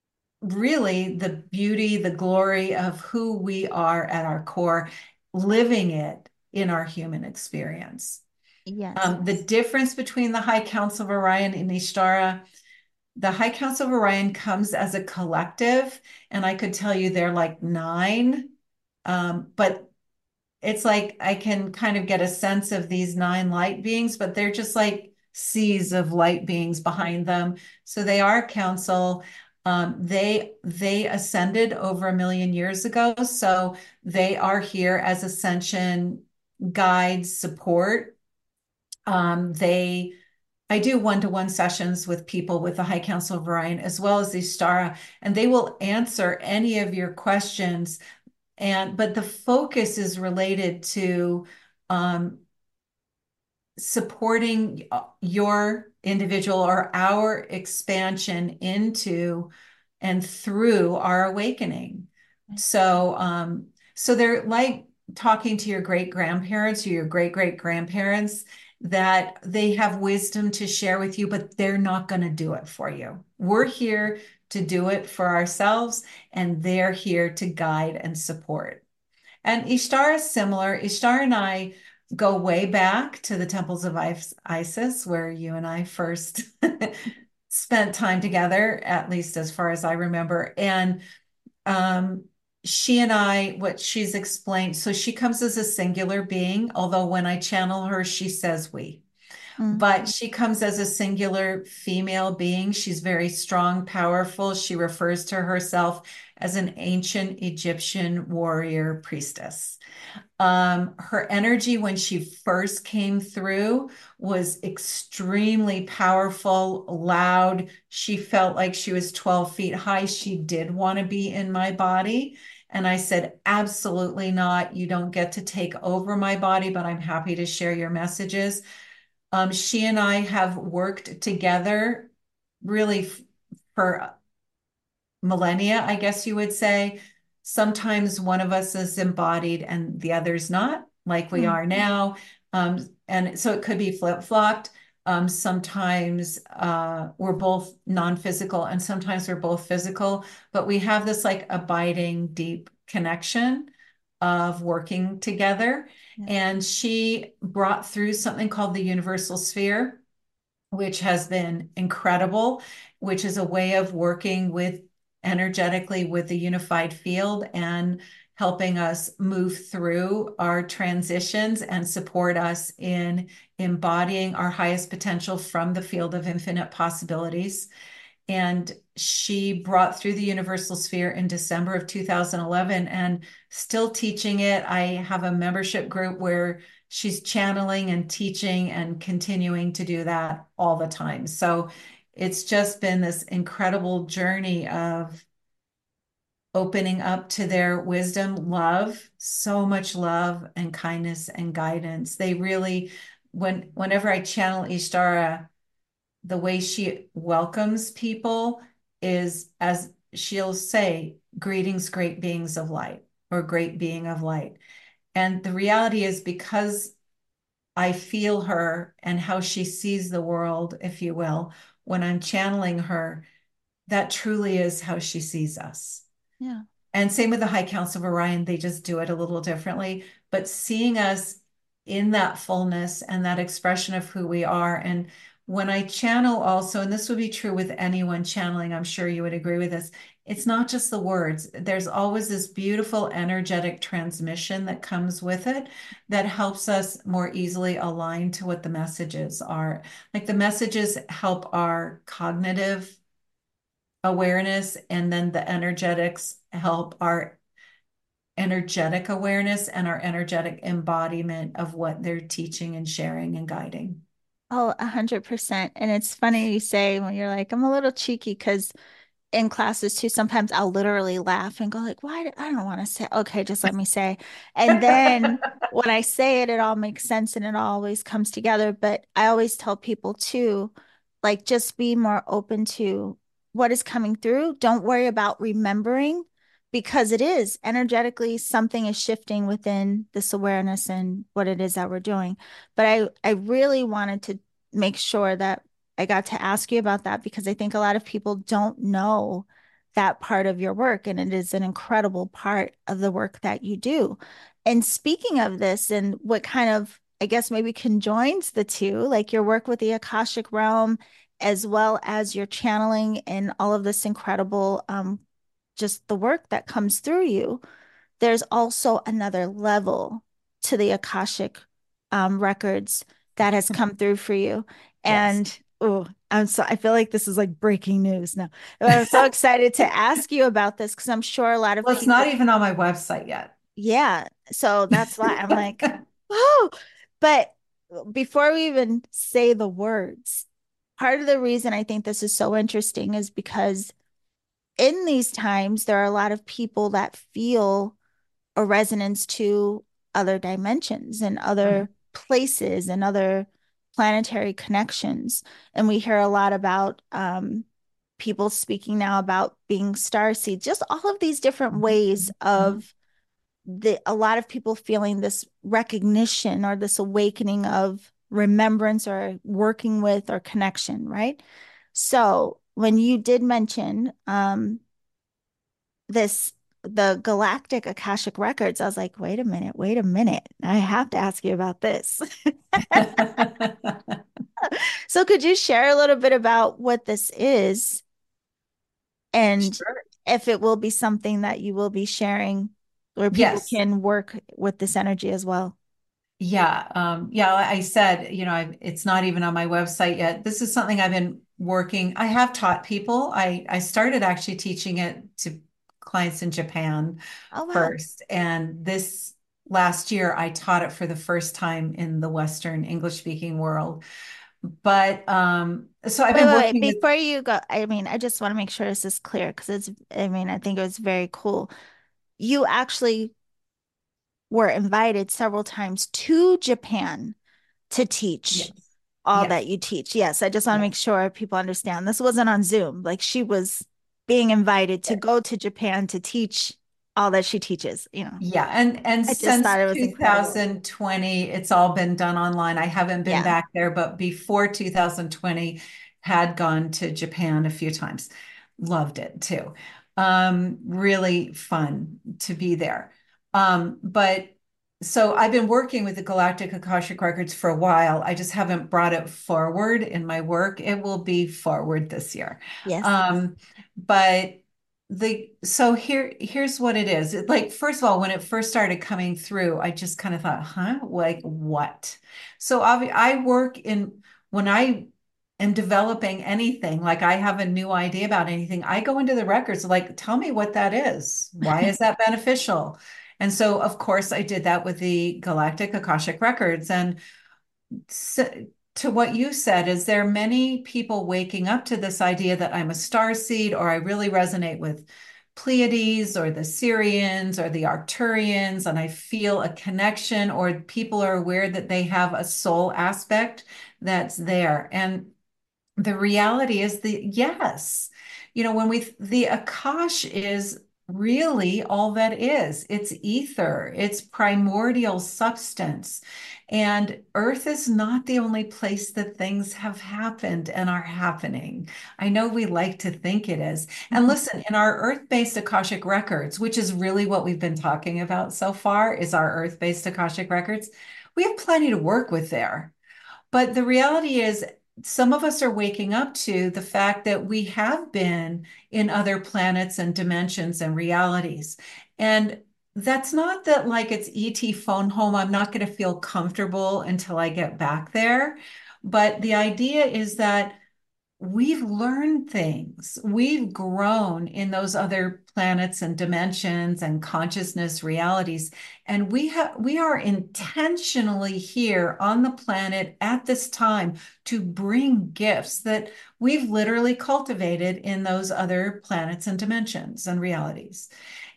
really the beauty, the glory of who we are at our core, living it in our human experience. Yes. Um, the difference between the High Council of Orion and Ishtara, the High Council of Orion comes as a collective, and I could tell you they're like nine, um, but it's like I can kind of get a sense of these nine light beings, but they're just like seas of light beings behind them. So they are a council. Um, they they ascended over a million years ago, so they are here as ascension guides, support. Um, they I do one-to-one sessions with people with the High Council of Orion as well as the Stara, and they will answer any of your questions. And but the focus is related to um, supporting your individual or our expansion into and through our awakening. So, um, so they're like talking to your great grandparents or your great great grandparents, that they have wisdom to share with you, but they're not going to do it for you. We're here to do it for ourselves, and they're here to guide and support. And Ishtar is similar. Ishtar and I go way back to the temples of Isis, where you and I first spent time together, at least as far as I remember. And um, she and I, what she's explained, so she comes as a singular being, although when I channel her, she says we. Mm, But she comes as a singular female being. She's very strong, powerful. She refers to herself as an ancient Egyptian warrior priestess. Um, her energy when she first came through was extremely powerful, loud. She felt like she was twelve feet high. She did want to be in my body. And I said, absolutely not. You don't get to take over my body, but I'm happy to share your messages. Um, she and I have worked together really f- for millennia, I guess you would say. Sometimes one of us is embodied and the other's not, like we mm, are now. Um, and so it could be flip-flopped. Um, sometimes uh, we're both non-physical and sometimes we're both physical, but we have this like abiding deep connection of working together. yeah. And she brought through something called the universal sphere, which has been incredible, which is a way of working with energetically with the unified field and helping us move through our transitions and support us in embodying our highest potential from the field of infinite possibilities. And she brought through the universal sphere in December of two thousand eleven and still teaching it. I have a membership group where she's channeling and teaching and continuing to do that all the time. So it's just been this incredible journey of opening up to their wisdom, love, so much love and kindness and guidance. They really, when whenever I channel Ishtara, the way she welcomes people is, as she'll say, greetings, great beings of light, or great being of light. And the reality is, because I feel her and how she sees the world, if you will, when I'm channeling her, that truly is how she sees us. Yeah. And same with the High Council of Orion, they just do it a little differently. But seeing us in that fullness and that expression of who we are. And when I channel also, and this would be true with anyone channeling, I'm sure you would agree with this, it's not just the words. There's always this beautiful energetic transmission that comes with it that helps us more easily align to what the messages are. Like the messages help our cognitive awareness, and then the energetics help our energetic awareness and our energetic embodiment of what they're teaching and sharing and guiding. Oh, a hundred percent. And it's funny you say when you're like, I'm a little cheeky because in classes too, sometimes I'll literally laugh and go like, why? do- I don't want to say, okay, just let me say. And then when I say it, it all makes sense and it always comes together. But I always tell people too, like, just be more open to what is coming through. Don't worry about remembering because it is energetically something is shifting within this awareness and what it is that we're doing. But I, I really wanted to make sure that I got to ask you about that because I think a lot of people don't know that part of your work, and it is an incredible part of the work that you do. And speaking of this, and what kind of, I guess, maybe conjoins the two, like your work with the Akashic realm, as well as your channeling and all of this incredible, um, just the work that comes through you, there's also another level to the Akashic um, records that has come through for you. Yes. And oh, I'm so I feel like this is like breaking news now. But I'm so excited to ask you about this because I'm sure a lot of Well, it's not people, even on my website yet. yeah. So that's why I'm like, oh, but before we even say the words, part of the reason I think this is so interesting is because in these times, there are a lot of people that feel a resonance to other dimensions and Mhm. other places and other planetary connections. And we hear a lot about um, people speaking now about being star seeds, just all of these different ways Mhm. of the a lot of people feeling this recognition or this awakening of remembrance or working with or connection, right? So when you did mention um, this the Galactic Akashic Records, I was like, wait a minute, wait a minute. I have to ask you about this. So could you share a little bit about what this is? And Sure. if it will be something that you will be sharing where people Yes. can work with this energy as well. Yeah. Um, yeah. I said, you know, I, it's not even on my website yet. This is something I've been working. I have taught people. I, I started actually teaching it to clients in Japan Oh, wow. first. And this last year, I taught it for the first time in the Western English speaking world. But um, so I've Wait, been wait, wait. working with, Before you go, I mean, I just want to make sure this is clear because it's, I mean, I think it was very cool. You actually were invited several times to Japan to teach yes, all yes, that you teach. Yes, I just want to yes. make sure people understand. This wasn't on Zoom. Like she was being invited to Yes. go to Japan to teach all that she teaches, you know. Yeah, and and I just since thought it was incredible. two thousand twenty, it's all been done online. I haven't been Yeah. back there, but before two thousand twenty, had gone to Japan a few times. Loved it too. Um, really fun to be there. Um, but so I've been working with the Galactic Akashic Records for a while. I just haven't brought it forward in my work. It will be forward this year. Yes. Um, but the so here here's what it is. It, like first of all, when it first started coming through, I just kind of thought, huh, like what? So I, I work in when I am developing anything, like I have a new idea about anything, I go into the records, like, tell me what that is. Why is that beneficial? And so, of course, I did that with the Galactic Akashic Records. And so, to what you said, is there many people waking up to this idea that I'm a star seed, or I really resonate with Pleiades or the Syrians or the Arcturians, and I feel a connection, or people are aware that they have a soul aspect that's there. And the reality is the yes. You know, when we the Akash is really all that is. It's ether, it's primordial substance. And Earth is not the only place that things have happened and are happening. I know we like to think it is. And Mhm. listen, in our Earth-based Akashic records, which is really what we've been talking about so far, is our Earth-based Akashic records, we have plenty to work with there. But the reality is, some of us are waking up to the fact that we have been in other planets and dimensions and realities. And that's not that like it's E T phone home. I'm not going to feel comfortable until I get back there. But the idea is that we've learned things. We've grown in those other planets and dimensions and consciousness realities. And we have we are intentionally here on the planet at this time to bring gifts that we've literally cultivated in those other planets and dimensions and realities.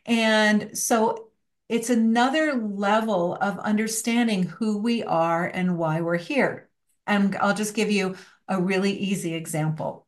And so it's another level of understanding who we are and why we're here. And I'll just give you a really easy example.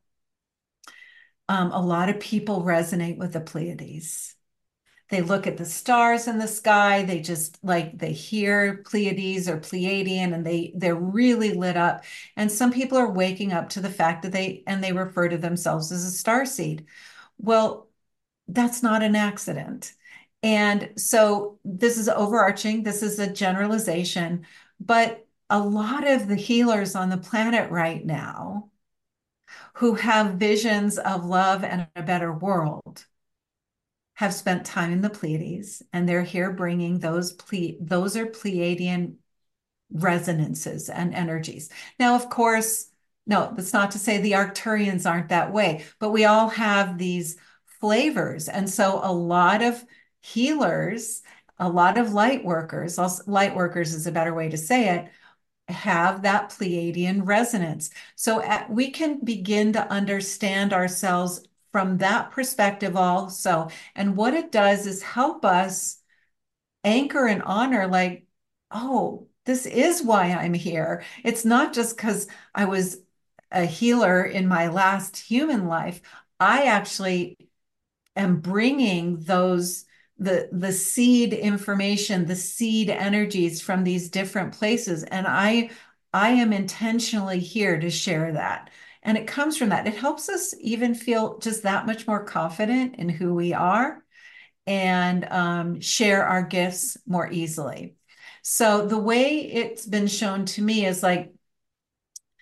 Um, a lot of people resonate with the Pleiades. They look at the stars in the sky, they just like they hear Pleiades or Pleiadian, and they they're really lit up. And some people are waking up to the fact that they and they refer to themselves as a star seed. Well, that's not an accident. And so this is overarching, this is a generalization, but a lot of the healers on the planet right now who have visions of love and a better world have spent time in the Pleiades, and they're here bringing those ple those are Pleiadian resonances and energies. Now, of course, no, that's not to say the Arcturians aren't that way, but we all have these flavors. And so a lot of healers, a lot of light workers, light workers is a better way to say it, have that Pleiadian resonance. So uh, we can begin to understand ourselves from that perspective also. And what it does is help us anchor and honor, like, oh, this is why I'm here. It's not just because I was a healer in my last human life. I actually am bringing those the the seed information, the seed energies from these different places, and I I am intentionally here to share that. And it comes from that. It helps us even feel just that much more confident in who we are, and um, share our gifts more easily. So the way it's been shown to me is like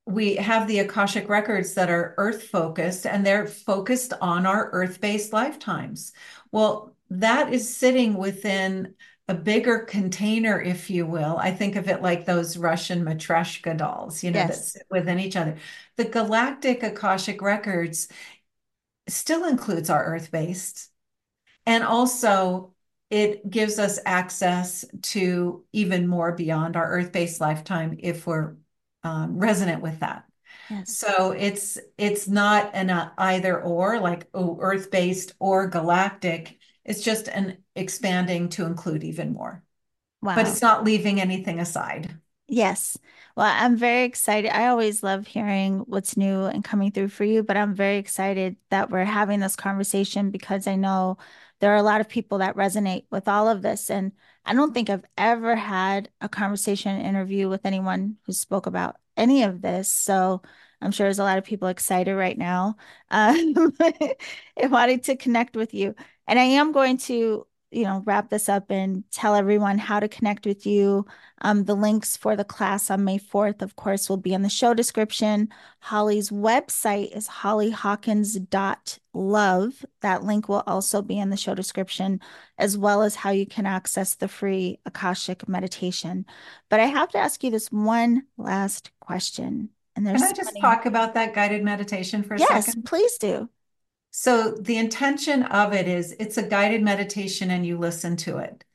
we have the Akashic records that are earth focused and they're focused on our earth-based lifetimes. Well, that is sitting within a bigger container, if you will. I think of it like those Russian Matryoshka dolls, you know, that Yes. sit within each other. The Galactic Akashic records still includes our earth-based, and also it gives us access to even more beyond our earth-based lifetime if we're um, resonant with that. Yes. So it's it's not an uh, either or, like, oh, earth-based or galactic. It's just an expanding to include even more, but Wow. it's not leaving anything aside. Yes. Well, I'm very excited. I always love hearing what's new and coming through for you, but I'm very excited that we're having this conversation because I know there are a lot of people that resonate with all of this. And I don't think I've ever had a conversation interview with anyone who spoke about any of this. So I'm sure there's a lot of people excited right now, um, and wanting to connect with you. And I am going to, you know, wrap this up and tell everyone how to connect with you. Um, the links for the class on May fourth, of course, will be in the show description. Holly's website is holly hawkins dot love. That link will also be in the show description, as well as how you can access the free Akashic meditation. But I have to ask you this one last question. And Can there's I so just many. talk about that guided meditation for a Yes, second? please do. So the intention of it is it's a guided meditation and you listen to it.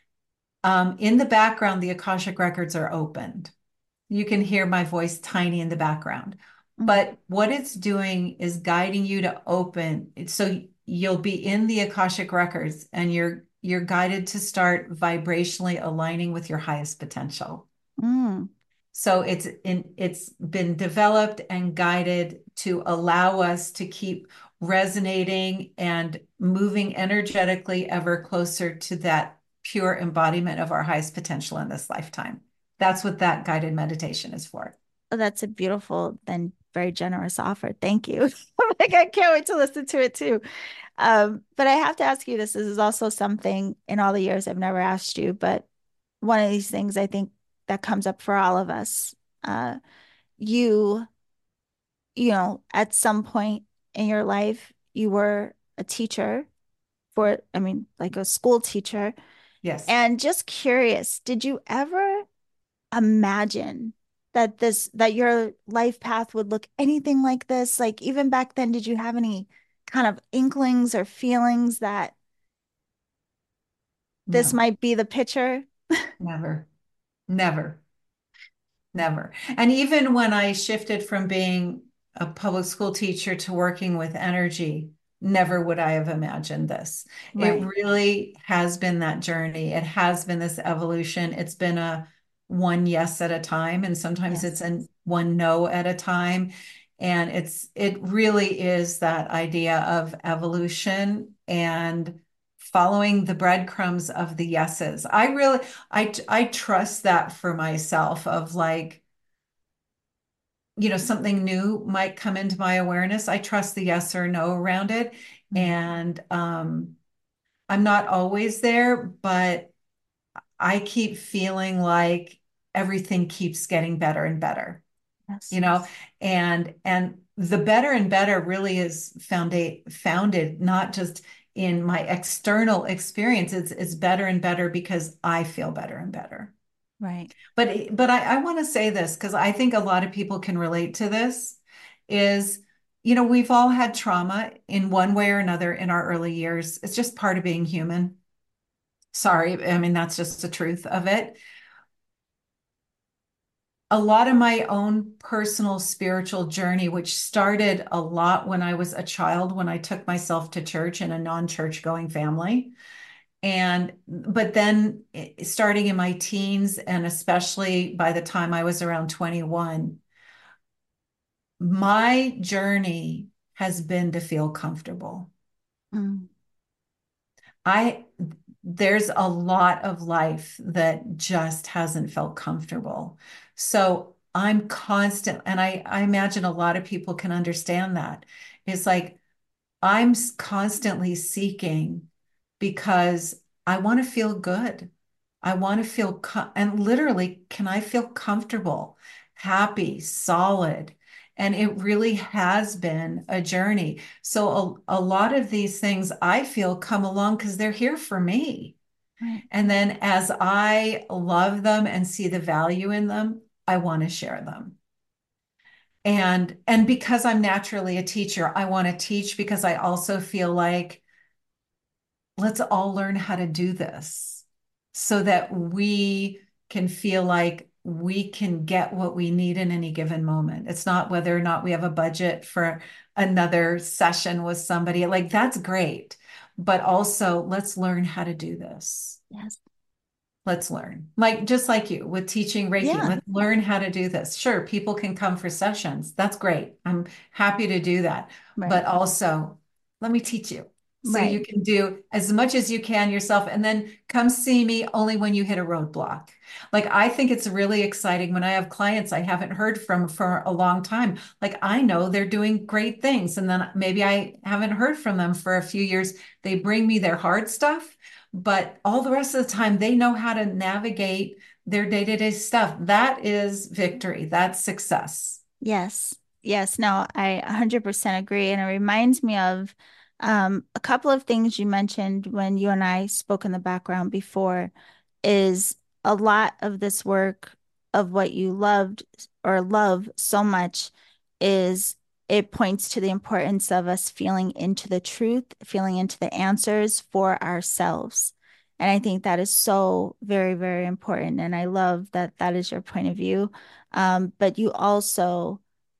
Um, in the background, the Akashic records are opened. You can hear my voice tiny in the background. Mm, But what it's doing is guiding you to open. So you'll be in the Akashic records and you're you're guided to start vibrationally aligning with your highest potential. mm, So it's in it's been developed and guided to allow us to keep resonating and moving energetically ever closer to that pure embodiment of our highest potential in this lifetime. That's what that guided meditation is for. oh, that's a beautiful, then very generous offer. Thank you. Like I can't wait to listen to it too. Um, but I have to ask you this. This is also something in all the years I've never asked you, but one of these things I think that comes up for all of us. Uh, you, you know, at some point in your life, you were a teacher for, I mean, like a school teacher. Yes. And just curious, did you ever imagine that this, that your life path would look anything like this? Like even back then, did you have any kind of inklings or feelings that this No, might be the picture? never, never. Never. And even when I shifted from being a public school teacher to working with energy, never would I have imagined this. It Right. really has been that journey. It has been this evolution. It's been a one yes at a time, and sometimes it's Yes. an one no at a time. And it's it really is that idea of evolution and following the breadcrumbs of the yeses. I really I I trust that for myself of like, you know, something new might come into my awareness. I trust the yes or no around it. Mm. And um, I'm not always there, but I keep feeling like everything keeps getting better and better, Yes. you know, and and the better and better really is founded founded not just in my external experience. It's it's better and better because I feel better and better. Right. But but I, I want to say this because I think a lot of people can relate to this is, you know, we've all had trauma in one way or another in our early years. It's just part of being human. Sorry, I mean, that's just the truth of it. A lot of my own personal spiritual journey, which started a lot when I was a child, when I took myself to church in a non-church going family. And but then eh, starting in my teens, and especially by the time I was around twenty-one, my journey has been to feel comfortable. Mm. I there's a lot of life that just hasn't felt comfortable. So I'm constant, and I, I imagine a lot of people can understand that. It's like I'm constantly seeking because I want to feel good. I want to feel, co- and literally, can I feel comfortable? happy, solid. And it really has been a journey. So a, a lot of these things I feel come along because they're here for me. Right. And then as I love them and see the value in them, I want to share them. And and because I'm naturally a teacher, I want to teach because I also feel like let's all learn how to do this so that we can feel like we can get what we need in any given moment. It's not whether or not we have a budget for another session with somebody. Like that's great, but also let's learn how to do this. Yes. Let's learn. Like just like you with teaching Reiki, Yeah. let's learn how to do this. Sure, people can come for sessions. That's great. I'm happy to do that. Right. But also, let me teach you so Right. you can do as much as you can yourself and then come see me only when you hit a roadblock. Like I think it's really exciting when I have clients I haven't heard from for a long time. Like I know they're doing great things and then maybe I haven't heard from them for a few years. They bring me their hard stuff, but all the rest of the time they know how to navigate their day-to-day stuff. That is victory. That's success. Yes. Yes. No, I one hundred percent agree. And it reminds me of um, a couple of things you mentioned when you and I spoke in the background before is a lot of this work of what you loved or love so much is it points to the importance of us feeling into the truth, feeling into the answers for ourselves. And I think that is so very, very important. And I love that that is your point of view. Um, but you also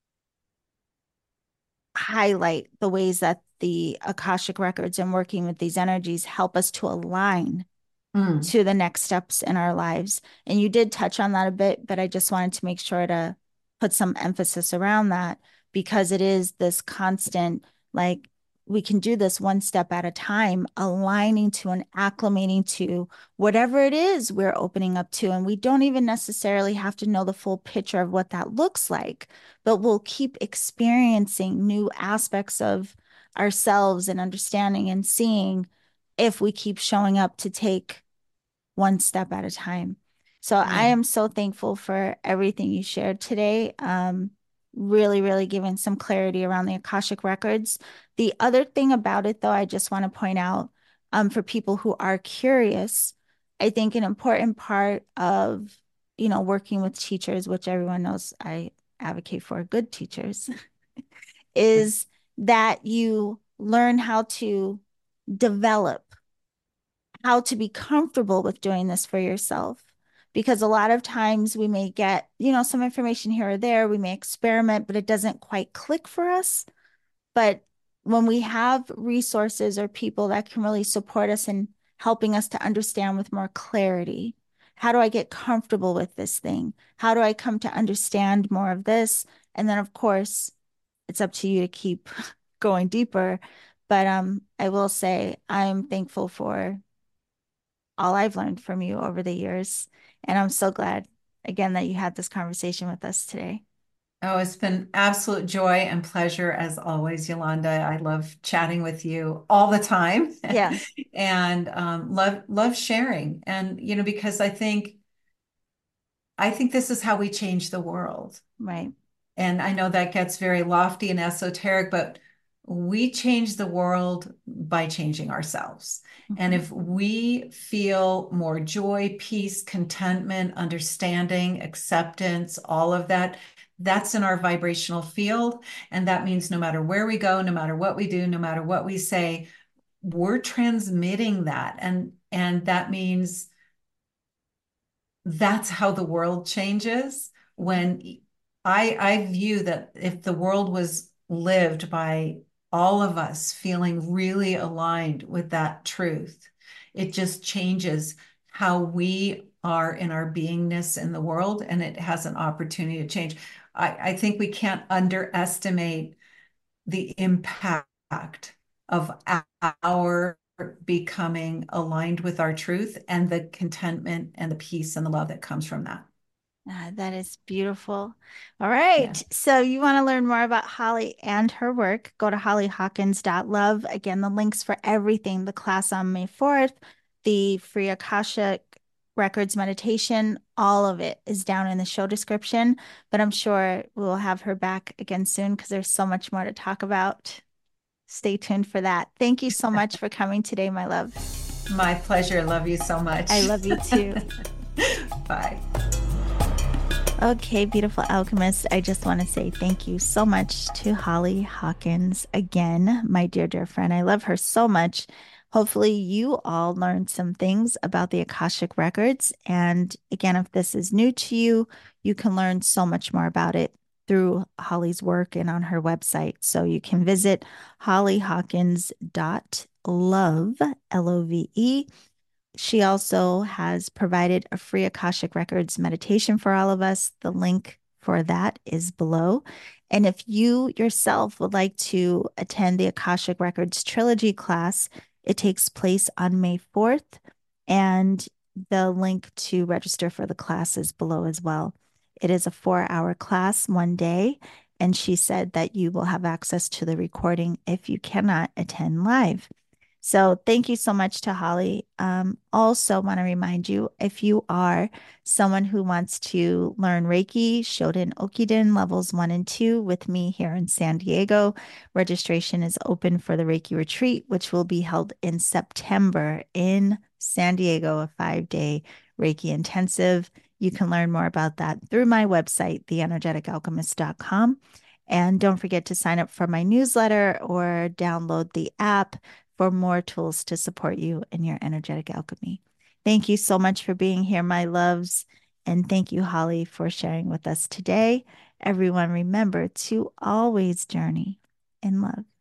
highlight the ways that the Akashic records and working with these energies help us to align Mm, to the next steps in our lives. And you did touch on that a bit, but I just wanted to make sure to put some emphasis around that because it is this constant, like, we can do this one step at a time, aligning to and acclimating to whatever it is we're opening up to. And we don't even necessarily have to know the full picture of what that looks like, but we'll keep experiencing new aspects of ourselves and understanding and seeing if we keep showing up to take one step at a time. So I yeah. am so thankful for everything you shared today. Um, really, really giving some clarity around the Akashic records. The other thing about it, though, I just want to point out um, for people who are curious, I think an important part of, you know, working with teachers, which everyone knows I advocate for good teachers, is that you learn how to develop how to be comfortable with doing this for yourself. Because a lot of times we may get, you know, some information here or there, we may experiment, but it doesn't quite click for us. But when we have resources or people that can really support us in helping us to understand with more clarity, how do I get comfortable with this thing? How do I come to understand more of this? And then, of course, it's up to you to keep going deeper. But um, I will say I'm thankful for all I've learned from you over the years. And I'm so glad again that you had this conversation with us today. Oh, it's been absolute joy and pleasure as always, Yolanda. I love chatting with you all the time Yeah, and um, love love sharing. And you know, because I think I think this is how we change the world. right. And I know that gets very lofty and esoteric, but we change the world by changing ourselves. And Mhm. if we feel more joy, peace, contentment, understanding, acceptance, all of that, that's in our vibrational field. And that means no matter where we go, no matter what we do, no matter what we say, we're transmitting that. And, and that means that's how the world changes when I I view that if the world was lived by all of us feeling really aligned with that truth, it just changes how we are in our beingness in the world and it has an opportunity to change. I, I think we can't underestimate the impact of our becoming aligned with our truth and the contentment and the peace and the love that comes from that. Ah, that is beautiful. All right. Yeah. So you want to learn more about Holly and her work, go to holly hawkins dot love. Again, the links for everything, the class on May fourth, the free Akasha Records meditation, all of it is down in the show description. But I'm sure we'll have her back again soon because there's so much more to talk about. Stay tuned for that. Thank you so much for coming today, my love. My pleasure. Love you so I much. love you too. Bye. Okay, beautiful alchemist. I just want to say thank you so much to Holly Hawkins again, my dear, dear friend. I love her so much. Hopefully, you all learned some things about the Akashic Records. And again, if this is new to you, you can learn so much more about it through Holly's work and on her website. So you can visit holly hawkins dot love, L O V E. She also has provided a free Akashic Records meditation for all of us. The link for that is below. And if you yourself would like to attend the Akashic Records Trilogy class, it takes place on May fourth. And the link to register for the class is below as well. It is a four hour class, one day. And she said that you will have access to the recording if you cannot attend live. So thank you so much to Holly. Um, also want to remind you, if you are someone who wants to learn Reiki, Shoden Okiden levels one and two with me here in San Diego, registration is open for the Reiki retreat, which will be held in September in San Diego, a five-day Reiki intensive. You can learn more about that through my website, the energetic alchemist dot com. And don't forget to sign up for my newsletter or download the app for more tools to support you in your energetic alchemy. Thank you so much for being here, my loves. And thank you, Holly, for sharing with us today. Everyone, remember to always journey in love.